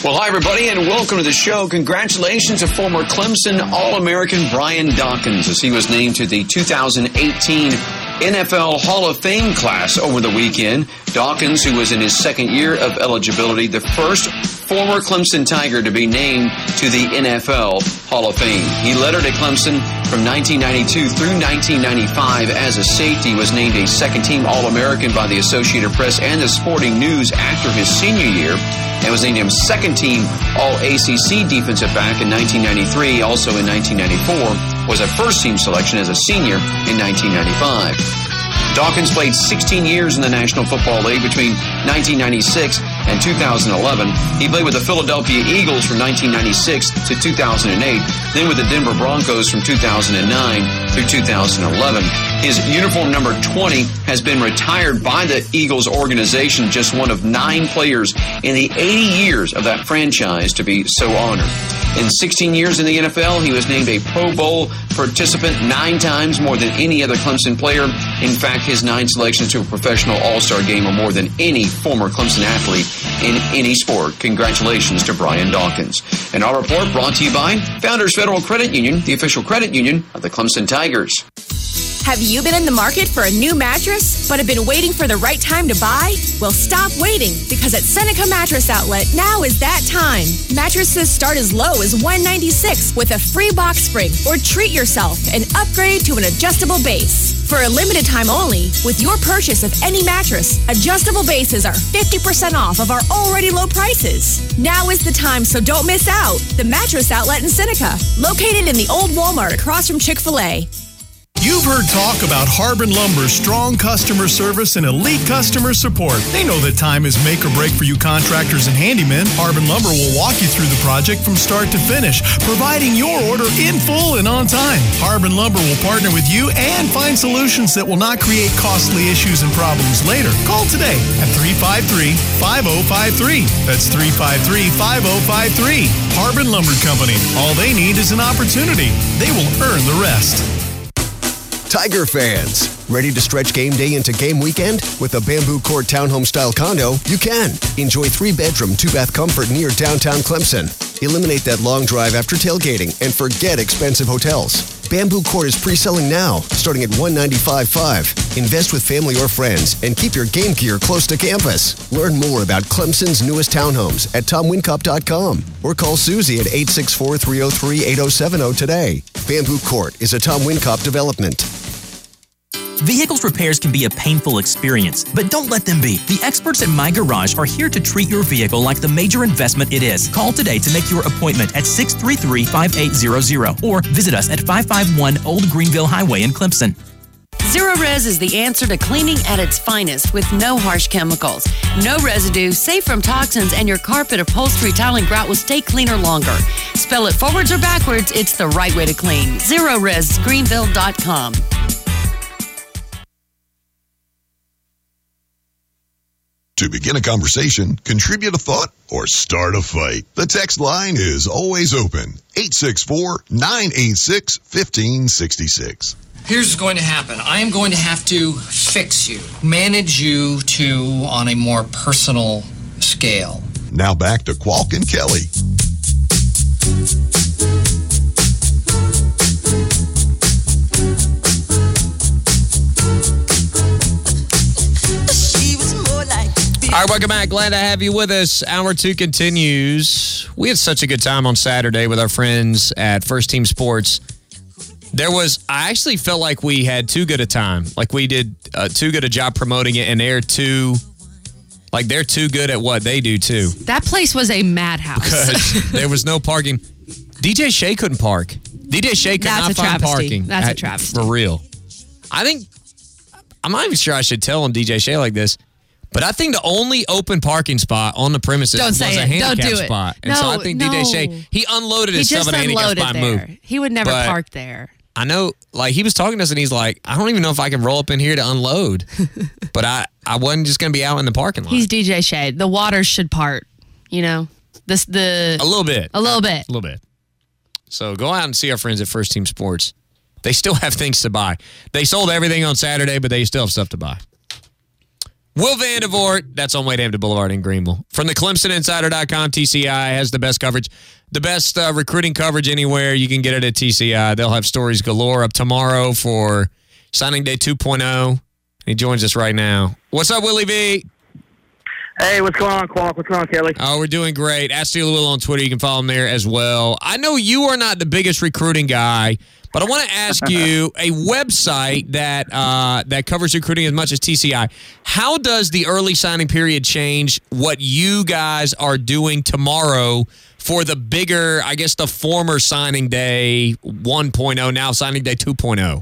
Well, hi, everybody, and welcome to the show. Congratulations to former Clemson All-American Brian Dawkins as he was named to the two thousand eighteen N F L Hall of Fame class over the weekend. Dawkins, who was in his second year of eligibility, the first former Clemson Tiger to be named to the N F L Hall of Fame. He lettered at Clemson from nineteen ninety-two through nineteen ninety-five as a safety, was named a second-team All-American by the Associated Press and the Sporting News after his senior year, and was named second-team All-A C C defensive back in nineteen ninety-three. Also in nineteen ninety-four, was a first-team selection as a senior in nineteen ninety-five. Dawkins played sixteen years in the National Football League between nineteen ninety-six and two thousand eleven. He played with the Philadelphia Eagles from nineteen ninety-six to two thousand eight, then with the Denver Broncos from two thousand nine through two thousand eleven. His uniform number twenty has been retired by the Eagles organization, just one of nine players in the eighty years of that franchise to be so honored. In sixteen years in the N F L, he was named a Pro Bowl participant nine times, more than any other Clemson player. In fact, his nine selections to a professional all-star game are more than any former Clemson athlete in any sport. Congratulations to Brian Dawkins. And our report brought to you by Founders Federal Credit Union, the official credit union of the Clemson Tigers.
Have you been in the market for a new mattress, but have been waiting for the right time to buy? Well, stop waiting, because at Seneca Mattress Outlet, now is that time. Mattresses start as low as one hundred ninety-six dollars with a free box spring, or treat yourself and upgrade to an adjustable base. For a limited time only, with your purchase of any mattress, adjustable bases are fifty percent off of our already low prices. Now is the time, so don't miss out. The Mattress Outlet in Seneca, located in the old Walmart across from Chick-fil-A.
You've heard talk about Harbin Lumber's strong customer service and elite customer support. They know that time is make or break for you contractors and handymen. Harbin Lumber will walk you through the project from start to finish, providing your order in full and on time. Harbin Lumber will partner with you and find solutions that will not create costly issues and problems later. Call today at three five three, five oh five three. That's three five three, five oh five three. Harbin Lumber Company. All they need is an opportunity. They will earn the rest.
Tiger fans, ready to stretch game day into game weekend? With a Bamboo Court townhome-style condo, you can. Enjoy three-bedroom, two-bath comfort near downtown Clemson. Eliminate that long drive after tailgating and forget expensive hotels. Bamboo Court is pre-selling now, starting at one hundred ninety-five dollars five. Invest with family or friends and keep your game gear close to campus. Learn more about Clemson's newest townhomes at tom wincop dot com or call Susie at eight six four, three oh three, eight oh seven oh today. Bamboo Court is a Tom Wincop development.
Vehicles repairs can be a painful experience, but don't let them be. The experts at My Garage are here to treat your vehicle like the major investment it is. Call today to make your appointment at six three three, five eight zero zero or visit us at five five one Old Greenville Highway in Clemson.
Zero-Res is the answer to cleaning at its finest with no harsh chemicals, no residue, safe from toxins, and your carpet, upholstery, tile, and grout will stay cleaner longer. Spell it forwards or backwards, it's the right way to clean. zero res greenville dot com.
To begin a conversation, contribute a thought, or start a fight, the text line is always open. eight six four, nine eight six, one five six six.
Here's what's going to happen. I am going to have to fix you, manage you to on a more personal scale.
Now back to Qualk and Kelly.
All right, welcome back. Glad to have you with us. Hour two continues. We had such a good time on Saturday with our friends at First Team Sports. There was, I actually felt like we had too good a time. Like we did uh, too good a job promoting it, and they're too, like they're too good at what they do too.
That place was a madhouse.
Because there was no parking. D J Shea couldn't park. D J Shea could
That's
not
a
find
travesty.
parking.
That's a
at-
travesty.
For real. I think, I'm not even sure I should tell him D J Shea like this, but I think the only open parking spot on the premises
Don't
was
say
a
it.
handicap
Don't do it.
spot. And
No,
so I think
no.
D J Shea, he unloaded
He
his stuff
just
in a handicap
unloaded
spot and
there.
moved.
He would never
But
park there.
I know, like, he was talking to us and he's like, I don't even know if I can roll up in here to unload. But I, I wasn't just going to be out in the parking lot.
He's D J Shea. The waters should part, you know? This the
A little bit.
A little bit.
A little bit. So go out and see our friends at First Team Sports. They still have things to buy. They sold everything on Saturday, but they still have stuff to buy. Will Vandervoort, that's on Wade Hampton Boulevard in Greenville. From the Clemson Insider dot com, T C I has the best coverage, the best uh, recruiting coverage anywhere. You can get it at T C I. They'll have stories galore up tomorrow for Signing Day two point oh. He joins us right now. What's up, Willie V?
Hey, what's going on, Qualk? What's going on, Kelly?
Oh, we're doing great. Ask Steele Will on Twitter. You can follow him there as well. I know you are not the biggest recruiting guy, but I want to ask you a website that uh, that covers recruiting as much as T C I. How does the early signing period change what you guys are doing tomorrow for the bigger, I guess, the former signing day one point oh, now signing day two point oh?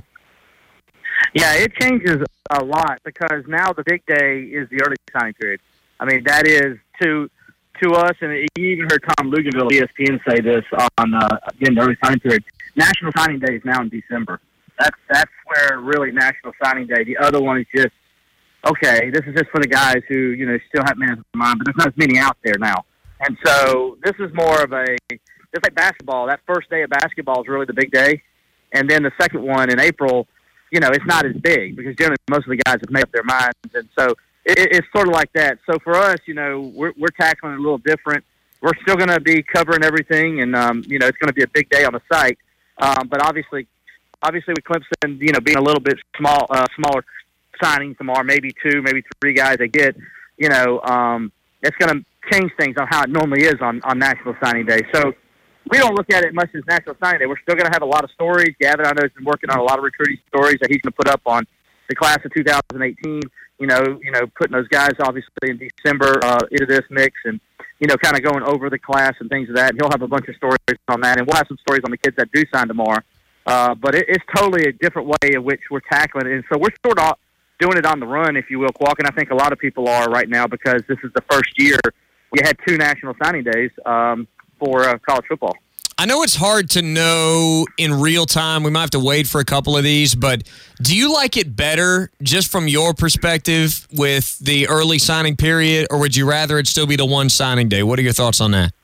Yeah, it changes a lot because now the big day is the early signing period. I mean, that is to to us, and you even heard Tom Luganville of E S P N say this on, uh, again, the early signing period. National Signing Day is now in December. That's that's where really National Signing Day. The other one is just, okay, this is just for the guys who, you know, still have man in mind, but there's not as many out there now. And so this is more of a, just like basketball, that first day of basketball is really the big day. And then the second one in April, you know, it's not as big because generally most of the guys have made up their minds. And so it, it's sort of like that. So for us, you know, we're, we're tackling it a little different. We're still going to be covering everything, and, um, you know, it's going to be a big day on the site. Um, but obviously, obviously with Clemson, you know, being a little bit small, uh, smaller signing tomorrow, maybe two, maybe three guys they get, you know, um, it's going to change things on how it normally is on, on National Signing Day. So we don't look at it much as National Signing Day. We're still going to have a lot of stories. Gavin, I know, has been working on a lot of recruiting stories that he's going to put up on the class of two thousand eighteen. You know, you know, putting those guys obviously in December uh, into this mix, and you know, kind of going over the class and things of that. And he'll have a bunch of stories on that, and we'll have some stories on the kids that do sign tomorrow. Uh, but it, it's totally a different way in which we're tackling it, and so we're sort of doing it on the run, if you will, Qualk. And I think a lot of people are right now because this is the first year we had two National Signing Days um, for uh, college football.
I know it's hard to know in real time. We might have to wait for a couple of these, but do you like it better just from your perspective with the early signing period, or would you rather it still be the one signing day? What are your thoughts on that?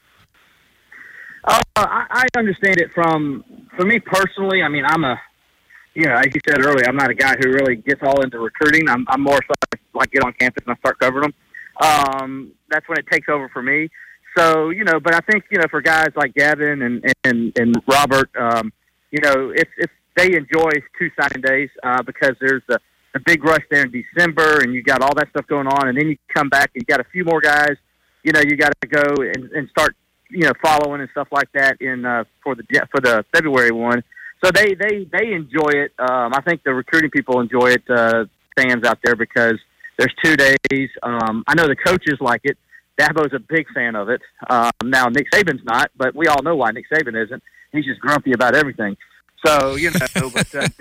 Uh, I, I understand it from, for me personally, I mean, I'm a, you know, as you said earlier, I'm not a guy who really gets all into recruiting. I'm, I'm more so like, like get on campus and I start covering them. Um, that's when it takes over for me. So, you know, but I think, you know, for guys like Gavin and, and, and Robert, um, you know, if, if they enjoy two signing days uh, because there's a, a big rush there in December and you got all that stuff going on, and then you come back and you got a few more guys, you know, you got to go and, and start, you know, following and stuff like that in uh, for the for the February one. So they, they, they enjoy it. Um, I think the recruiting people enjoy it, uh, fans out there, because there's two days. Um, I know the coaches like it. Dabo's a big fan of it. Um, now, Nick Saban's not, but we all know why Nick Saban isn't. He's just grumpy about everything. So, you know, but, uh,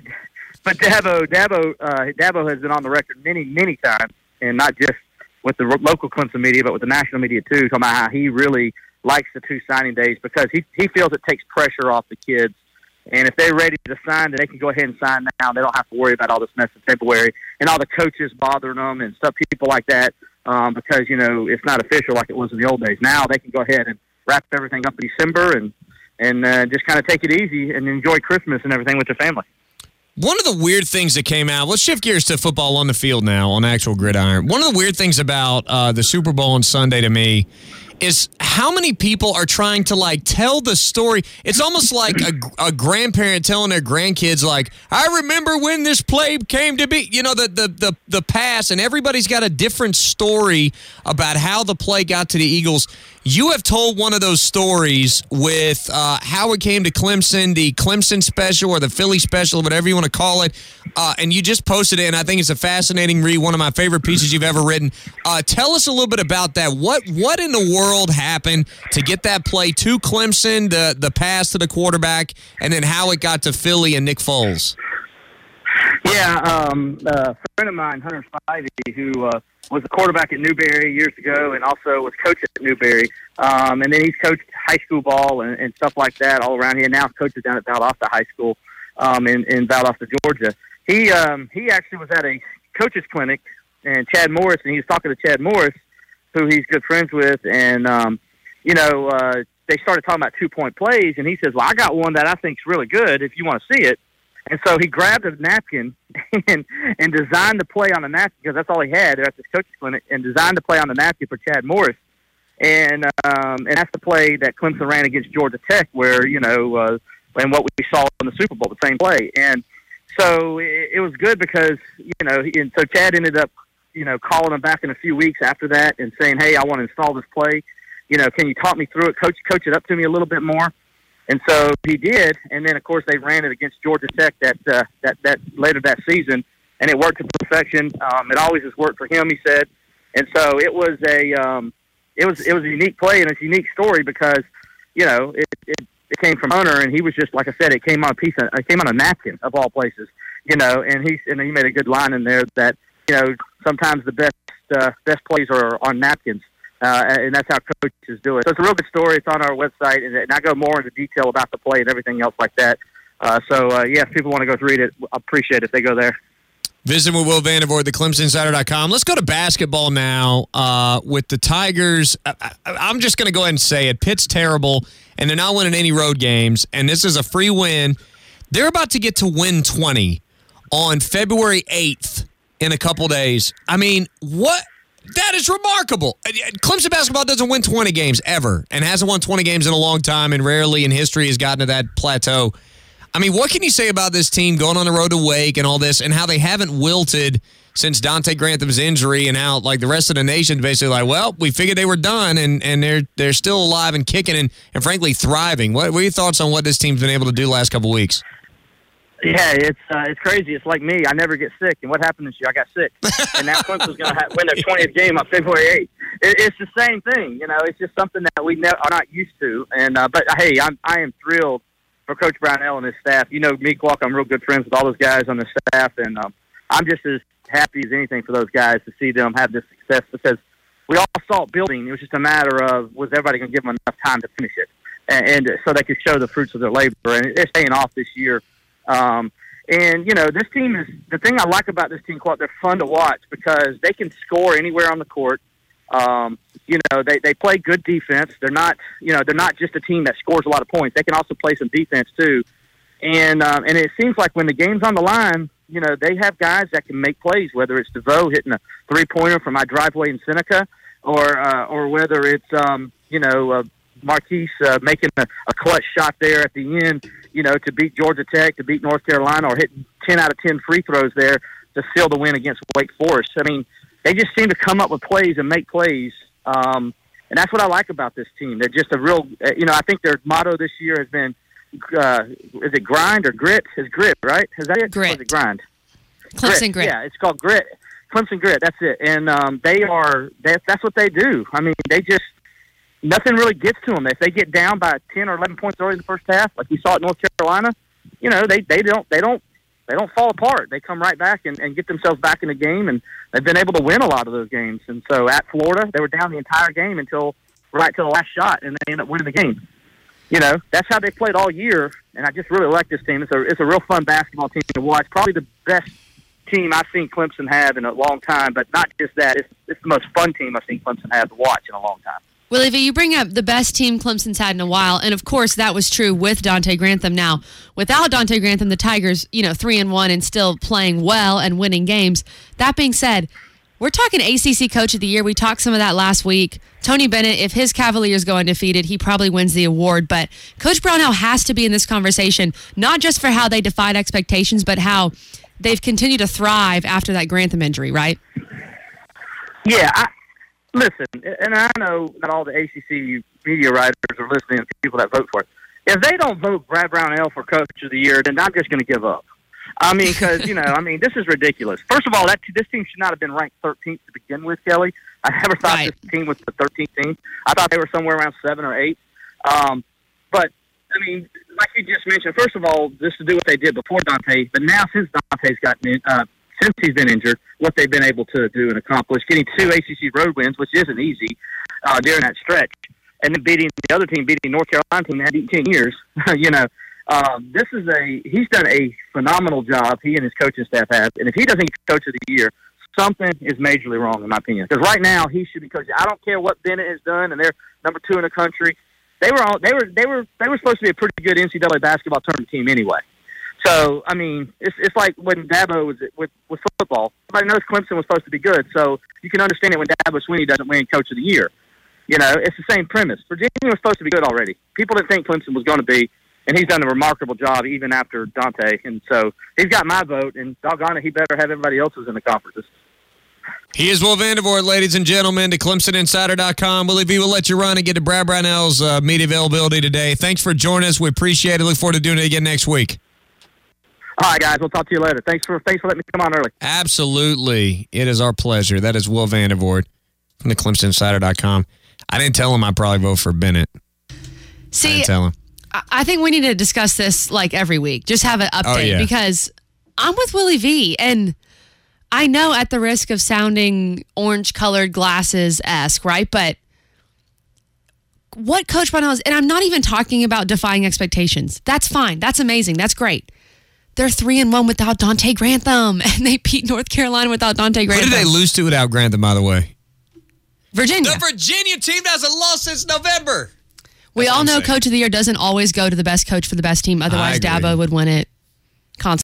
but Dabo, Dabo, uh, Dabo has been on the record many, many times, and not just with the local Clemson media, but with the national media too, talking about how he really likes the two signing days because he, he feels it takes pressure off the kids. And if they're ready to sign, then they can go ahead and sign now. They don't have to worry about all this mess in February and all the coaches bothering them and stuff, people like that. Um, because, you know, it's not official like it was in the old days. Now they can go ahead and wrap everything up in December and, and uh, just kind of take it easy and enjoy Christmas and everything with their family.
One of the weird things that came out, let's shift gears to football on the field now, on actual gridiron. One of the weird things about uh, the Super Bowl on Sunday to me is how many people are trying to, like, tell the story. It's almost like a, a grandparent telling their grandkids, like, I remember when this play came to be, you know, the, the, the, the pass, and everybody's got a different story about how the play got to the Eagles. You have told one of those stories with uh, how it came to Clemson, the Clemson special or the Philly special, whatever you want to call it, uh, and you just posted it, and I think it's a fascinating read, one of my favorite pieces you've ever written. Uh, tell us a little bit about that. What what in the world happened to get that play to Clemson, the, the pass to the quarterback, and then how it got to Philly and Nick Foles?
Yeah, um, a friend of mine, Hunter Spivey, who uh, was a quarterback at Newberry years ago and also was coach at Newberry. Um, and then he's coached high school ball and, and stuff like that all around here. Now coaches down at Valdosta High School um, in, in Valdosta, Georgia. He um, he actually was at a coach's clinic, and Chad Morris, and he was talking to Chad Morris, who he's good friends with, and, um, you know, uh, they started talking about two-point plays, and he says, well, I got one that I think's really good if you want to see it. And so he grabbed a napkin and and designed the play on the napkin, because that's all he had there at this coach's clinic, and designed the play on the napkin for Chad Morris. And um, and that's the play that Clemson ran against Georgia Tech, where, you know, uh, and what we saw in the Super Bowl, the same play. And so it, it was good because, you know, he, and so Chad ended up, you know, calling him back in a few weeks after that and saying, hey, I want to install this play. You know, can you talk me through it, coach, coach it up to me a little bit more? And so he did. And then, of course, they ran it against Georgia Tech that uh, that that later that season, and it worked to perfection. Um, it always has worked for him, he said. And so it was a um, it was it was a unique play and it's a unique story because, you know, it, it it came from Hunter, and he was just, like I said, it came on a piece of, it came on a napkin of all places, you know, and he and he made a good line in there that, you know, sometimes the best uh, best plays are on napkins, uh, and that's how coaches do it. So it's a real good story. It's on our website, and, and I go more into detail about the play and everything else like that. Uh, so uh, yeah, if people want to go read it, I appreciate it if they go there.
Visit with Will Vandervoort, the Clemson Insider dot com. Let's go to basketball now uh, with the Tigers. I, I, I'm just going to go ahead and say it. Pitt's terrible, and they're not winning any road games, and this is a free win. They're about to get to win twenty on February eighth in a couple days. I mean, what? That is remarkable. Clemson basketball doesn't win twenty games ever and hasn't won twenty games in a long time and rarely in history has gotten to that plateau. I mean, what can you say about this team going on the road to Wake and all this and how they haven't wilted since Dante Grantham's injury and how, like, the rest of the nation basically like, well, we figured they were done and, and they're they're still alive and kicking and, and frankly, thriving. What, what are your thoughts on what this team's been able to do the last couple weeks?
Yeah, it's uh, it's crazy. It's like me. I never get sick. And what happened this year? I got sick. And now Clemson's going to win their twentieth game on February eighth. It, it's the same thing. You know, it's just something that we ne- are not used to. And uh, But, hey, I'm, I am thrilled for Coach Brownell and his staff. You know me, Clark, I'm real good friends with all those guys on the staff. And um, I'm just as happy as anything for those guys to see them have this success because we all saw it building. It was just a matter of was everybody going to give them enough time to finish it. And, and so they could show the fruits of their labor. And it's paying off this year. Um, and, you know, this team is – the thing I like about this team, Clark, they're fun to watch because they can score anywhere on the court. Um, you know, they, they play good defense. They're not, you know, they're not just a team that scores a lot of points. They can also play some defense too. And um, and it seems like when the game's on the line, you know, they have guys that can make plays, whether it's DeVoe hitting a three-pointer from my driveway in Seneca or uh, or whether it's, um, you know, uh, Marquise uh, making a, a clutch shot there at the end, you know, to beat Georgia Tech, to beat North Carolina, or hitting ten out of ten free throws there to seal the win against Wake Forest. I mean, they just seem to come up with plays and make plays, um, and that's what I like about this team. They're just a real, you know, I think their motto this year has been, uh, is it grind or grit? Is grit, right? Is that it?
Grit.
Or is it grind?
Clemson grit.
Yeah, it's called grit. Clemson grit, that's it. And um, they are, that's, that's what they do. I mean, they just, nothing really gets to them. If they get down by ten or eleven points early in the first half, like we saw at North Carolina, you know, they, they don't, they don't, they don't fall apart. They come right back and, and get themselves back in the game, and they've been able to win a lot of those games. And so at Florida, they were down the entire game until right to the last shot, and they ended up winning the game. You know, that's how they played all year, and I just really like this team. It's a it's a real fun basketball team to watch. Probably the best team I've seen Clemson have in a long time, but not just that. It's, it's the most fun team I've seen Clemson have to watch in a long time.
Willie V, you bring up the best team Clemson's had in a while, and of course that was true with Dante Grantham. Now, without Dante Grantham, the Tigers, you know, three and one and still playing well and winning games. That being said, we're talking A C C Coach of the Year. We talked some of that last week. Tony Bennett, if his Cavaliers go undefeated, he probably wins the award. But Coach Brownell has to be in this conversation, not just for how they defied expectations, but how they've continued to thrive after that Grantham injury, right?
Yeah, I, listen, and I know not all the A C C media writers are listening, people that vote for it. If they don't vote Brad Brownell for Coach of the Year, then I'm just going to give up. I mean, because, you know, I mean, this is ridiculous. First of all, that this team should not have been ranked thirteenth to begin with, Kelly. I never thought right. this team was the thirteenth team. I thought they were somewhere around seven or eight. Um, but, I mean, like you just mentioned, first of all, just to do what they did before Dante, but now since Dante's gotten uh, since he's been injured, what they've been able to do and accomplish, getting two A C C road wins, which isn't easy uh, during that stretch, and then beating the other team, beating North Carolina team that had ten years, you know. Um, this is a he's done a phenomenal job. He and his coaching staff have, and if he doesn't get Coach of the Year, something is majorly wrong in my opinion. Because right now he should be coaching. I don't care what Bennett has done, and they're number two in the country. They were all they were they were they were supposed to be a pretty good N C double A basketball tournament team anyway. So, I mean, it's it's like when Dabo was with, with football. Everybody knows Clemson was supposed to be good, so you can understand it when Dabo Swinney doesn't win Coach of the Year. You know, it's the same premise. Virginia was supposed to be good already. People didn't think Clemson was going to be, and he's done a remarkable job even after Dante. And so he's got my vote, and doggone it, he better have everybody else's in the conferences.
He is Will Vandervoort, ladies and gentlemen, to Clemson Insider dot com. Willie V will let you run and get to Brad Brownell's uh, media availability today. Thanks for joining us. We appreciate it. Look forward to doing it again next week.
All right, guys. We'll talk to you later. Thanks for thanks for letting me come on early.
Absolutely. It is our pleasure. That is Will Vandervoort from the Clemson Insider dot com. I didn't tell him I'd probably vote for Bennett.
See,
I didn't tell him.
I think we need to discuss this like every week. Just have an update
Oh, yeah.
because I'm with Willie V. And I know at the risk of sounding orange-colored glasses-esque, right? But what Coach Brownell is, and I'm not even talking about defying expectations. That's fine. That's amazing. That's great. They're three and one without Dante Grantham, and they beat North Carolina without Dante
Who
Grantham.
did they lose to without Grantham, by the way?
Virginia.
The Virginia team hasn't lost since November.
We
That's
all
what
know
I'm saying.
Coach of the Year doesn't always go to the best coach for the best team. Otherwise,
agree.
Dabo would win it